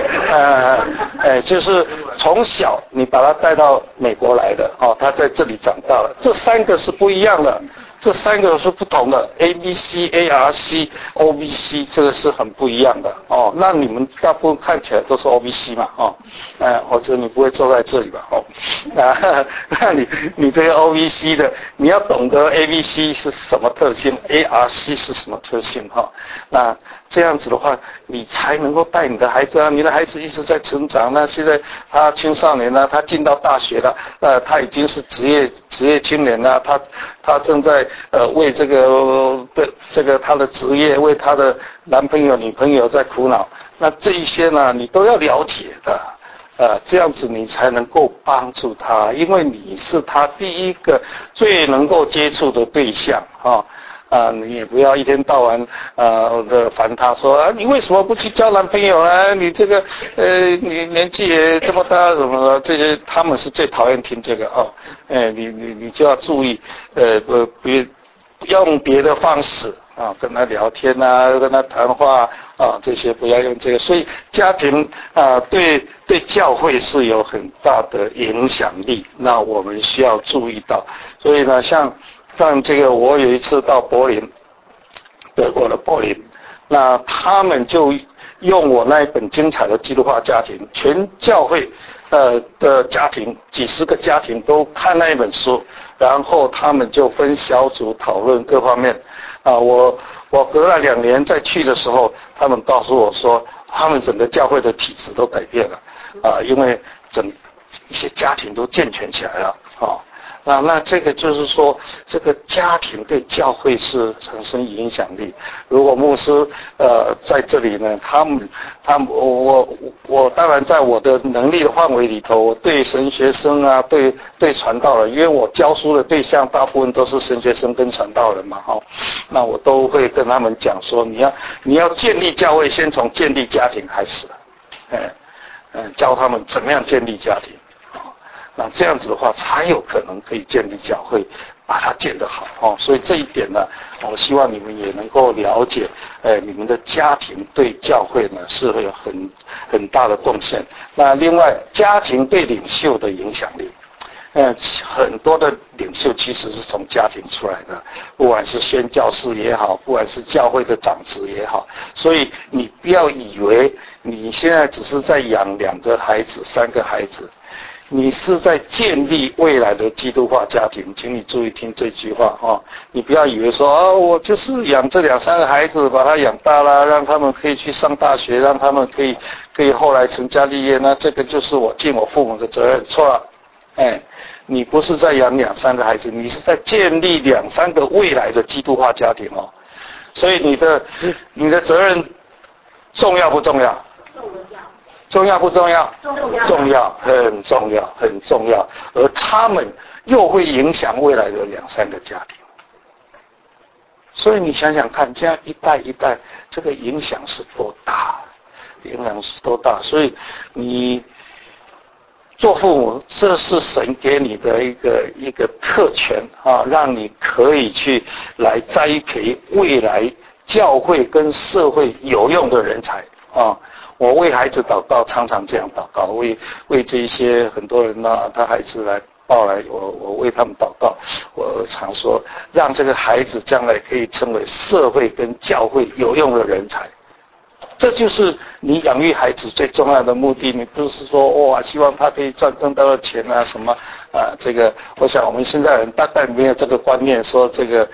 就是从小你把他带到美国来的他在这里长大了，这三个是不一样的。这三个是不同的 ，ABC、ARC、OBC， 这个是很不一样的那你们大部分看起来都是 OBC 嘛或者你不会坐在这里吧那你这个 OBC 的，你要懂得 ABC 是什么特性 ，ARC 是什么特性那这样子的话，你才能够带你的孩子你的孩子一直在成长，那现在他青少年他进到大学了，他已经是职业青年了，他正在为这个他的职业，为他的男朋友女朋友在苦恼，那这一些呢你都要了解的这样子你才能够帮助他，因为你是他第一个最能够接触的对象你也不要一天到晚的烦他说你为什么不去交男朋友呢？你这个你年纪也这么大什么的，这些他们是最讨厌听这个你就要注意用别的方式跟他聊天跟他谈话这些不要用这个。所以家庭对教会是有很大的影响力，那我们需要注意到。所以呢像这个我有一次到柏林，德国的柏林，那他们就用我那一本精彩的基督化家庭，全教会的家庭几十个家庭都看那一本书，然后他们就分小组讨论各方面我隔了2年再去的时候，他们告诉我说他们整个教会的体制都改变了因为一些家庭都健全起来了那这个就是说，这个家庭对教会是产生影响力。如果牧师在这里呢，我当然在我的能力的范围里头，我对神学生对传道人，因为我教书的对象大部分都是神学生跟传道人嘛那我都会跟他们讲说，你要建立教会，先从建立家庭开始教他们怎么样建立家庭。那这样子的话，才有可能可以建立教会，把它建得好所以这一点呢，我希望你们也能够了解，你们的家庭对教会呢是会有很大的贡献。那另外，家庭对领袖的影响力，很多的领袖其实是从家庭出来的，不管是宣教士也好，不管是教会的长子也好。所以你不要以为你现在只是在养2个孩子、3个孩子。你是在建立未来的基督化家庭，请你注意听这句话你不要以为说我就是养这2-3个孩子，把他养大了，让他们可以去上大学，让他们可以后来成家立业，那这个就是我尽我父母的责任。错了，你不是在养2-3个孩子，你是在建立2-3个未来的基督化家庭所以你的责任重要不重要？重要不重要？重要，很重要，很重要。而他们又会影响未来的2-3个家庭。所以你想想看，这样一代一代，这个影响是多大？所以你做父母，这是神给你的一个特权让你可以去来栽培未来教会跟社会有用的人才我为孩子祷告，常常这样祷告，为这一些很多人他孩子来报来，我为他们祷告。我常说，让这个孩子将来可以成为社会跟教会有用的人才。这就是你养育孩子最重要的目的。你不是说希望他可以赚更多的钱什么这个我想我们现在人大概没有这个观念，说这个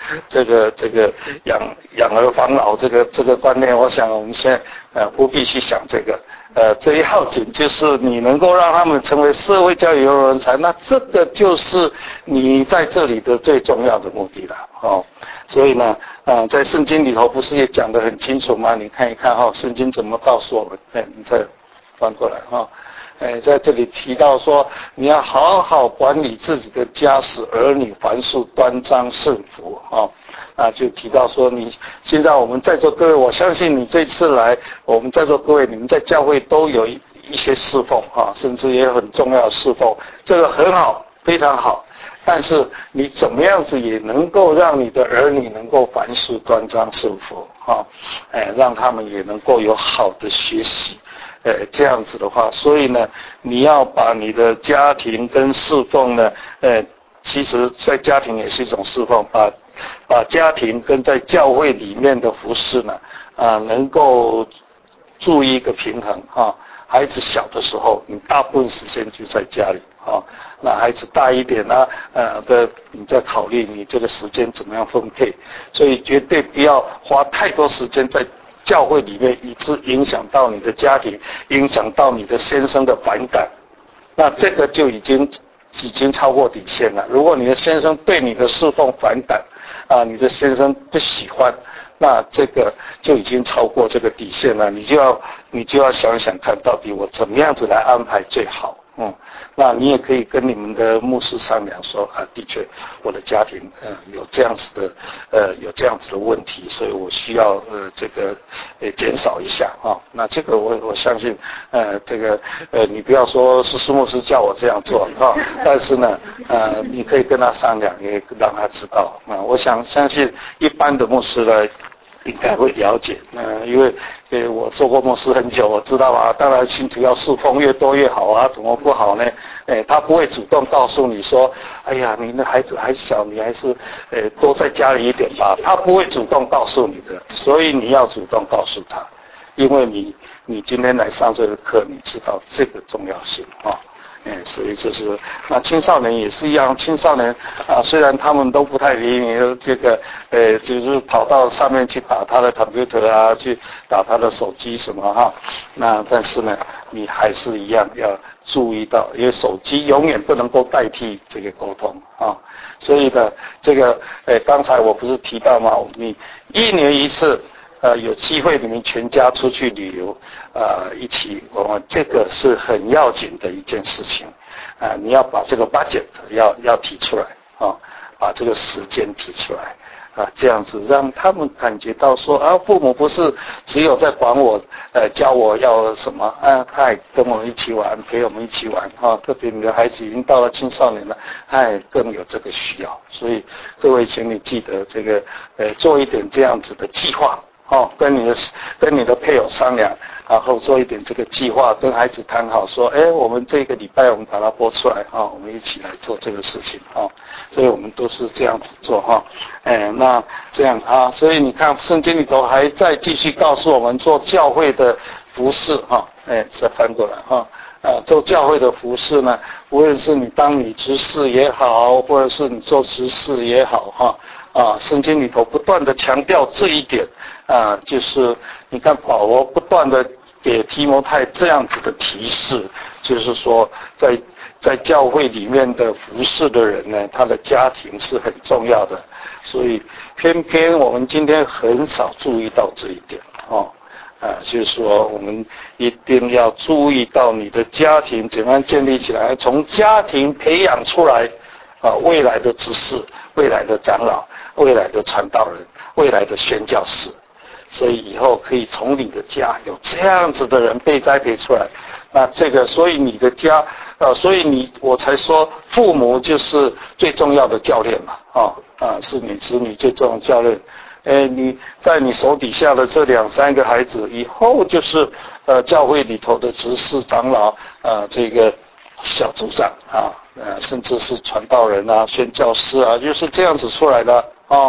养儿防老这个观念，我想我们现在不必去想这个。最要紧就是你能够让他们成为社会教育优人才，那这个就是你在这里的最重要的目的了哦。所以呢，在圣经里头不是也讲得很清楚吗？你看一看哈，圣经怎么告诉我们？你再翻过来哈。在这里提到说，你要好好管理自己的家，使儿女凡事端庄顺服就提到说，你现在我们在座各位，我相信你这次来，我们在座各位，你们在教会都有一些侍奉甚至也很重要的侍奉，这个很好，非常好。但是你怎么样子也能够让你的儿女能够凡事端庄顺服让他们也能够有好的学习。这样子的话，所以呢，你要把你的家庭跟侍奉呢，其实在家庭也是一种侍奉，把家庭跟在教会里面的服事呢，能够注意一个平衡孩子小的时候，你大部分时间就在家里那孩子大一点呢，你在考虑你这个时间怎么样分配，所以绝对不要花太多时间在教会里面，以致影响到你的家庭，影响到你的先生的反感，那这个就已经超过底线了。如果你的先生对你的侍奉反感你的先生不喜欢，那这个就已经超过这个底线了。你就要想想看，到底我怎么样子来安排最好。那你也可以跟你们的牧师商量说的确我的家庭有这样子的问题，所以我需要这个减少一下那这个我相信这个你不要说是牧师叫我这样做但是呢你可以跟他商量，也让他知道我相信一般的牧师呢应该会了解因为我做过牧师很久，我知道当然信徒要侍奉越多越好怎么不好呢？他不会主动告诉你说，哎呀，你的孩子还小，你还是多在家里一点吧，他不会主动告诉你的，所以你要主动告诉他，因为你今天来上这个课，你知道这个重要性所以就是那青少年也是一样，青少年虽然他们都不太理你这个就是跑到上面去打他的 computer 去打他的手机什么那但是呢你还是一样要注意到，因为手机永远不能够代替这个沟通所以呢这个刚才我不是提到吗？你1年1次有机会你们全家出去旅游一起，我们这个是很要紧的一件事情你要把这个 budget 要提出来把这个时间提出来这样子让他们感觉到说父母不是只有在管我教我要什么他也跟我们一起玩，陪我们一起玩特别你的孩子已经到了青少年了，他也更有这个需要，所以各位请你记得这个做一点这样子的计划跟你的配偶商量，然后做一点这个计划，跟孩子谈好说，我们这个礼拜我们把它播出来我们一起来做这个事情所以我们都是这样子做那这样所以你看圣经里头还在继续告诉我们做教会的服事再翻过来做教会的服事呢，无论是你当你执事也好，或者是你做执事也好圣经里头不断的强调这一点就是你看保罗不断的给提摩太这样子的提示，就是说在教会里面的服事的人呢，他的家庭是很重要的，所以偏偏我们今天很少注意到这一点就是说我们一定要注意到你的家庭怎样建立起来，从家庭培养出来未来的执事，未来的长老，未来的传道人，未来的宣教士，所以以后可以从你的家有这样子的人被栽培出来，那这个所以你的家所以我才说父母就是最重要的教练嘛是你子女最重要的教练你在你手底下的这2、3个孩子以后就是教会里头的执事长老这个小组长甚至是传道人宣教师就是这样子出来的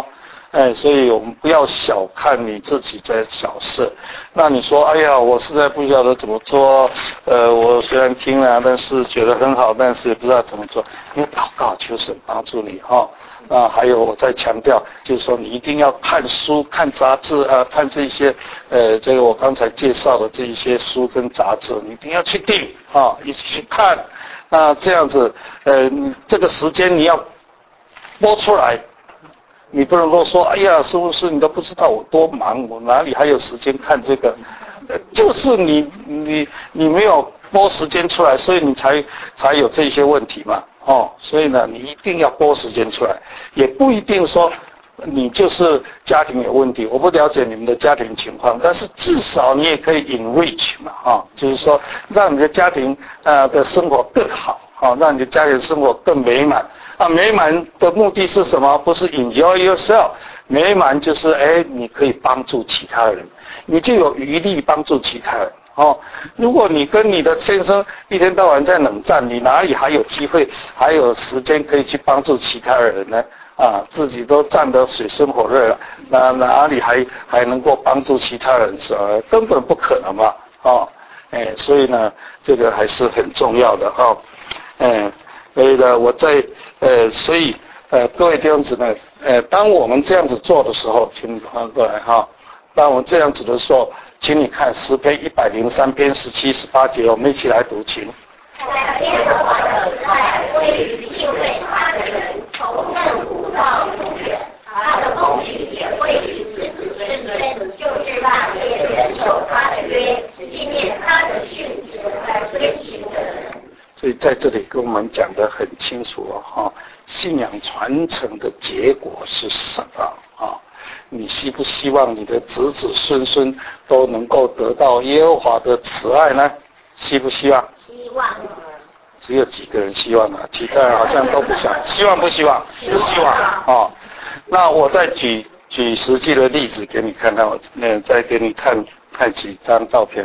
所以我们不要小看你自己的小事。那你说，哎呀，我实在不晓得怎么做，我虽然听了，但是觉得很好，但是也不知道怎么做。因为祷告求神帮助你哈。还有我再强调，就是说你一定要看书、看杂志看这些这个我刚才介绍的这一些书跟杂志，你一定要去订一起去看。那这样子，这个时间你要拨出来。你不能够说，哎呀，是不是你都不知道我多忙，我哪里还有时间看这个？就是你没有拨时间出来，所以你才有这些问题嘛。所以呢，你一定要拨时间出来，也不一定说你就是家庭有问题。我不了解你们的家庭情况，但是至少你也可以 enrich 嘛，就是说让你的家庭的生活更好，让你的家庭生活更美满。美满的目的是什么？不是 enjoy yourself， 美满就是你可以帮助其他人，你就有余力帮助其他人。如果你跟你的先生一天到晚在冷战，你哪里还有机会，还有时间可以去帮助其他人呢？自己都战得水深火热了，哪里还能够帮助其他人？根本不可能嘛。所以呢，这个还是很重要的所以呢，所以各位弟兄姊妹，当我们这样子做的时候，请你翻过来当我们这样子的时候，请你看诗篇103篇17、18节，我们一起来读，请。 耶和华的爱归于敬畏他的人，从亘古到永远。他的公义也归于子子孙孙，就是那些人守他的约，纪念他的训词来遵行的人。 所以在这里跟我们讲得很清楚信仰传承的结果是什么你希不希望你的子子孙孙都能够得到耶和华的慈爱呢？希不希望？ 希望。 只有几个人希望其他人好像都不想。希望不希望？不希望那我再举实际的例子给你看看，我再给你看几张照片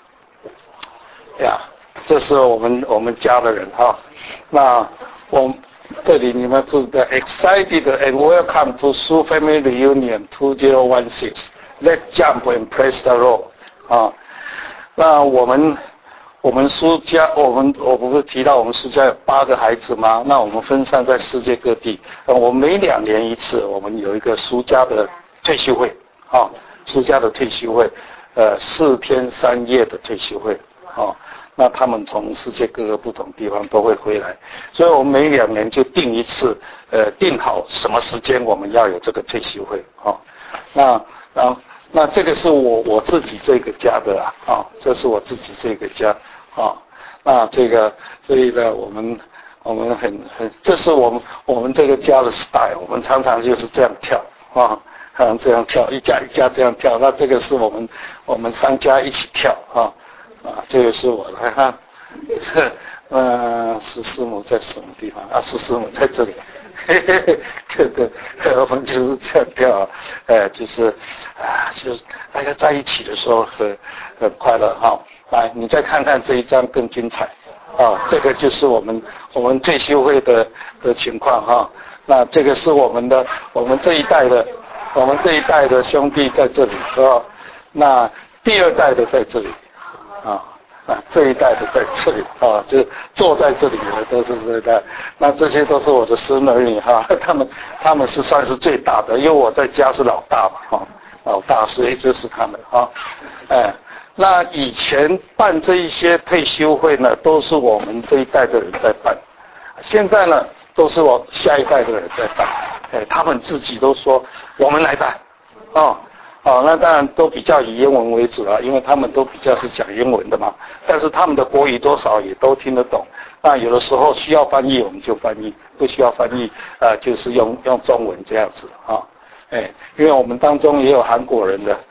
这是我们家的人那这里你们是 excited and welcome to Su Family Reunion 2016. Let's jump and praise the Lord. 那我们苏家，我不是提到我们苏家有8个孩子吗？那我们分散在世界各地。我们每2年一次，我们有一个苏家的退休会苏家的退休会，4天3夜的退休会那他们从世界各个不同地方都会回来，所以我们每2年就定一次，定好什么时间我们要有这个退休会那这个是我自己这个家的这是我自己这个家那这个所以呢我们这是我们这个家的 style， 我们常常就是这样跳这样跳，一家一家这样跳。那这个是我们3家一起跳这个是我来看十四母在什么地方十四母在这里对，我们就是这样跳就是大家在一起的时候很快乐来，你再看看这一张更精彩这个就是我们退休会的情况那这个是我们这一代的兄弟在这里那第2代的在这里这一代的在这里就坐在这里的都是这一代。那这些都是我的孙儿女他们是算是最大的，因为我在家是老大嘛老大，所以就是他们那以前办这一些退休会呢，都是我们这一代的人在办，现在呢都是我下一代的人在办他们自己都说我们来办那当然都比较以英文为主因为他们都比较是讲英文的嘛，但是他们的国语多少也都听得懂。那有的时候需要翻译我们就翻译，不需要翻译就是用中文这样子因为我们当中也有韩国人的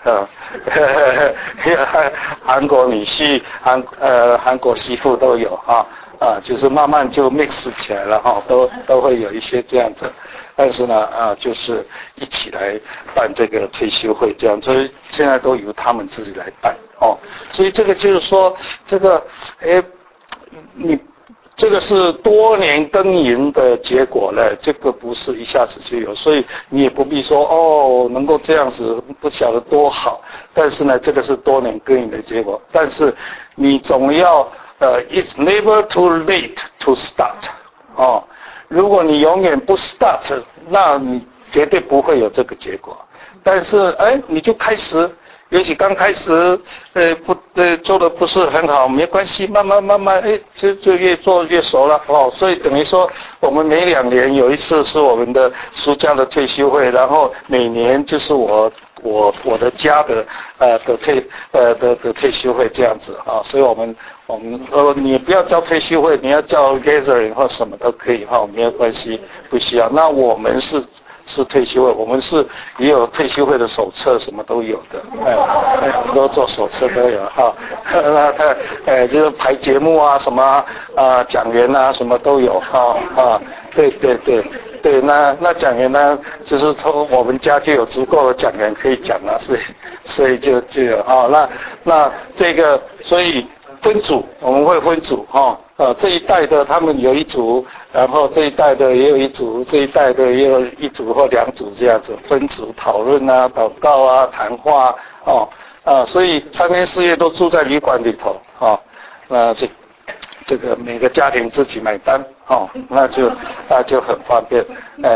韩国女婿韩国媳妇都有就是慢慢就 mix 起来了都会有一些这样子。但是呢就是一起来办这个退休会这样，所以现在都由他们自己来办所以这个就是说这个你这个是多年耕耘的结果了，这个不是一下子就有，所以你也不必说哦，能够这样子不晓得多好。但是呢，这个是多年耕耘的结果。但是你总要it's never too late to start 哦。如果你永远不 start， 那你绝对不会有这个结果。但是你就开始。也许刚开始，做的不是很好，没关系，慢慢，就越做越熟了哦。所以等于说，我们每2年有一次是我们的暑假的退休会，然后每年就是我的家的退休会这样子啊。所以我们你不要叫退休会，你要叫 gathering 或什么都可以哈，没有关系，不需要。那我们是退休会，我们也有退休会的手册，什么都有的，很多做手册都有哈。那就是排节目啊，什么讲员啊，什么都有哈对，那讲员呢，就是从我们家就有足够的讲员可以讲了，所以就有啊。那这个所以分组，我们会分组哈。这一代的他们有一组，然后这一代的也有一组，这一代的也有一组或2组这样子分组讨论啊、祷告啊、谈话所以3天4夜都住在旅馆里头那这个每个家庭自己买单那就很方便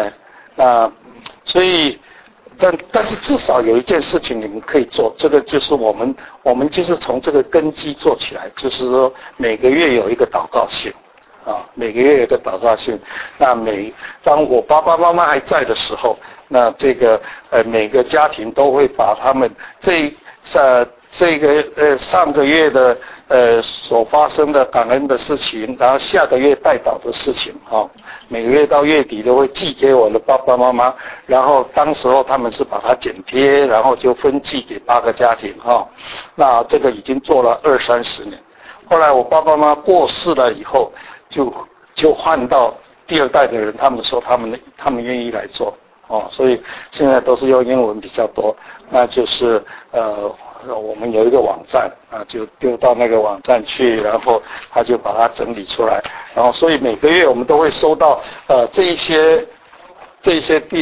所以。但是至少有一件事情你们可以做，这个就是我们就是从这个根基做起来，就是说每个月有一个祷告信每个月有一个祷告信。那当我爸爸妈妈还在的时候，那这个每个家庭都会把他们这个上个月的所发生的感恩的事情，然后下个月代祷的事情每个月到月底都会寄给我的爸爸妈妈，然后当时候他们是把它剪贴，然后就分寄给8个家庭那这个已经做了20-30年。后来我爸爸妈妈过世了以后，就换到第2代的人，他们说他们愿意来做所以现在都是用英文比较多。那就是我们有一个网站就丢到那个网站去，然后他就把它整理出来，然后所以每个月我们都会收到这一些第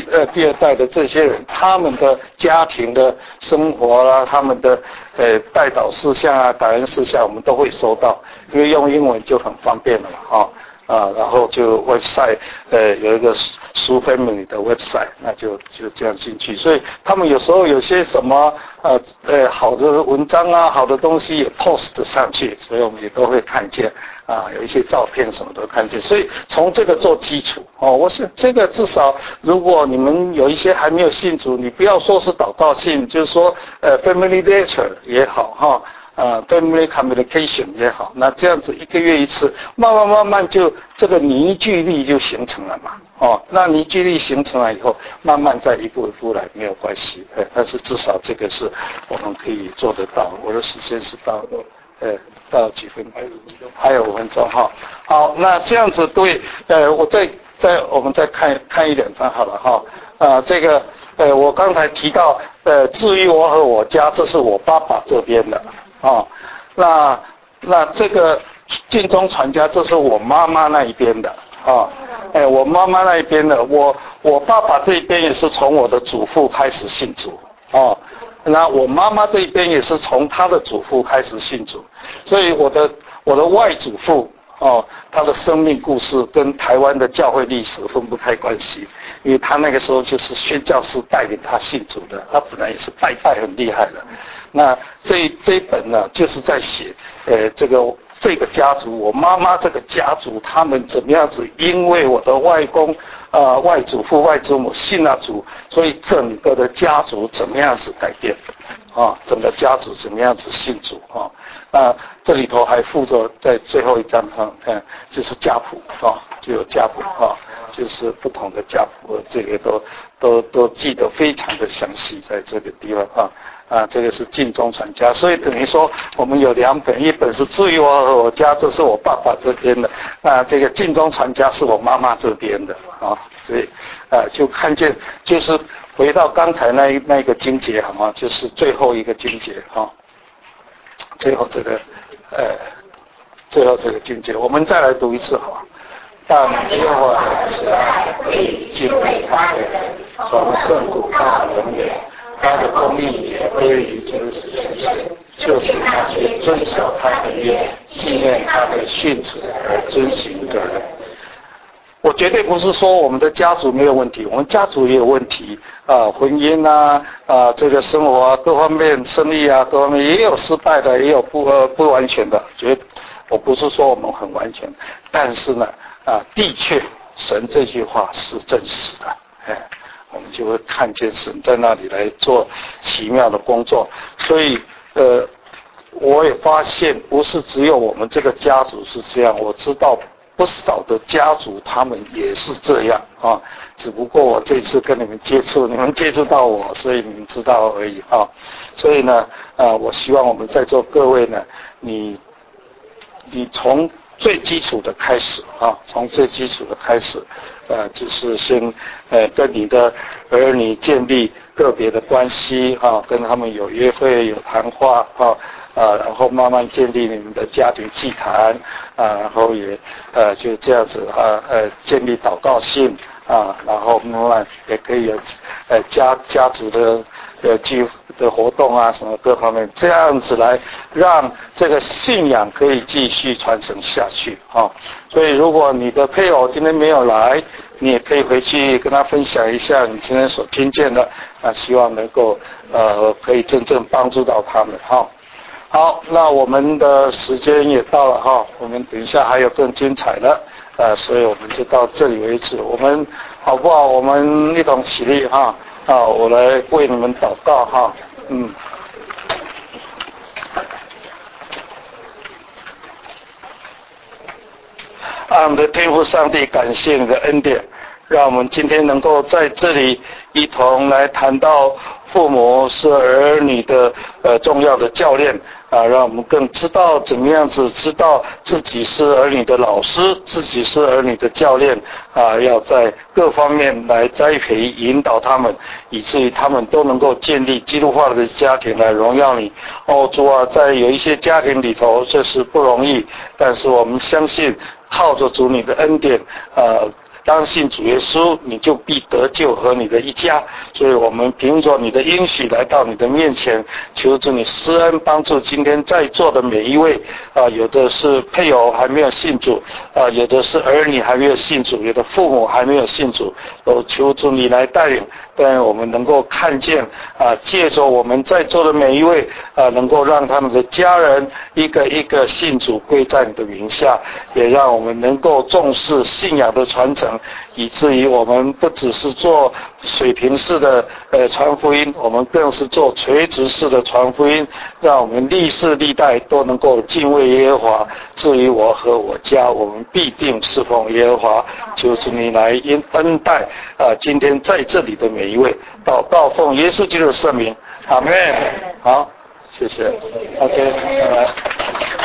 2代的这些人他们的家庭的生活啦，他们的代祷事项啊、感恩事项我们都会收到，因为用英文就很方便了嘛然后就 website 有一个书 family 的 website， 那就这样进去。所以他们有时候有些什么好的文章啊、好的东西也 post 上去，所以我们也都会看见有一些照片什么都看见。所以从这个做基础我是这个至少如果你们有一些还没有信主，你不要说是祷告信，就是说family letter 也好family communication 也好，那这样子1个月1次，慢慢就这个凝聚力就形成了嘛那凝聚力形成了以后，慢慢再一步一步来没有关系但是至少这个是我们可以做得到。我的时间是到几分？还有5分钟好，那这样子对我们再看1-2张好了这个我刚才提到至于我和我家，这是我爸爸这边的那这个尽忠传家，这是我妈妈那一边的我妈妈那一边的，我爸爸这一边也是从我的祖父开始信主那我妈妈这一边也是从她的祖父开始信主，所以我的外祖父他的生命故事跟台湾的教会历史分不开关系，因为他那个时候就是宣教师带领他信主的，他本来也是拜很厉害的。那这一本呢，就是在写这个家族，我妈妈这个家族他们怎么样子，因为我的外公外祖父外祖母信了主，所以整个的家族怎么样子改变整个家族怎么样子信主这里头还附着在最后一章就是家谱就有家谱就是不同的家谱，这个都记得非常的详细，在这个地方这个是尽忠传家，所以等于说我们有2本，一本是至于我和我家，这是我爸爸这边的，那这个尽忠传家是我妈妈这边的所以就看见就是回到刚才那个经节就是最后一个经节最后这个最后这个境界。我们再来读一次好吧？但耶和华的慈爱会敬畏他的人，从亘古到永远。他的公义也归于真实世界，就是那些遵守他的约、纪念他的训旨而遵行的人。我绝对不是说我们的家族没有问题，我们家族也有问题婚姻这个生活各方面、生意各方面也有失败的，也有不完全的。我不是说我们很完全，但是呢的确神这句话是真实的，我们就会看见神在那里来做奇妙的工作。所以我也发现不是只有我们这个家族是这样，我知道不少的家族他们也是这样只不过我这次跟你们接触，你们接触到我，所以你们知道而已所以呢我希望我们在座各位呢，你从最基础的开始从最基础的开始就是先跟你的儿女建立个别的关系跟他们有约会有谈话然后慢慢建立你们的家庭祭坛然后也就这样子建立祷告信然后慢慢也可以有家族的聚的活动什么各方面，这样子来让这个信仰可以继续传承下去所以如果你的配偶今天没有来，你也可以回去跟他分享一下你今天所听见的希望能够可以真正帮助到他们好，那我们的时间也到了我们等一下还有更精彩的所以我们就到这里为止。我们好不好？我们一同起立我来为你们祷告我们的天父上帝，感谢你的恩典，让我们今天能够在这里一同来谈到父母是儿女的重要的教练让我们更知道怎么样子知道自己是儿女的老师，自己是儿女的教练要在各方面来栽培引导他们，以至于他们都能够建立基督化的家庭来荣耀你。主在有一些家庭里头这是不容易，但是我们相信靠着主你的恩典当信主耶稣，你就必得救和你的一家。所以我们凭着你的应许来到你的面前，求主你施恩帮助今天在座的每一位有的是配偶还没有信主有的是儿女还没有信主，有的父母还没有信主，都求主你来带领，但我们能够看见借着我们在座的每一位能够让他们的家人一个一个信主归在你的名下，也让我们能够重视信仰的传承，以至于我们不只是做水平式的传福音，我们更是做垂直式的传福音，让我们历世历代都能够敬畏耶和华。至于我和我家，我们必定侍奉耶和华。求主你来恩待今天在这里的每一位，祷告奉耶稣基督的圣名，阿们。好，谢谢。OK，拜拜。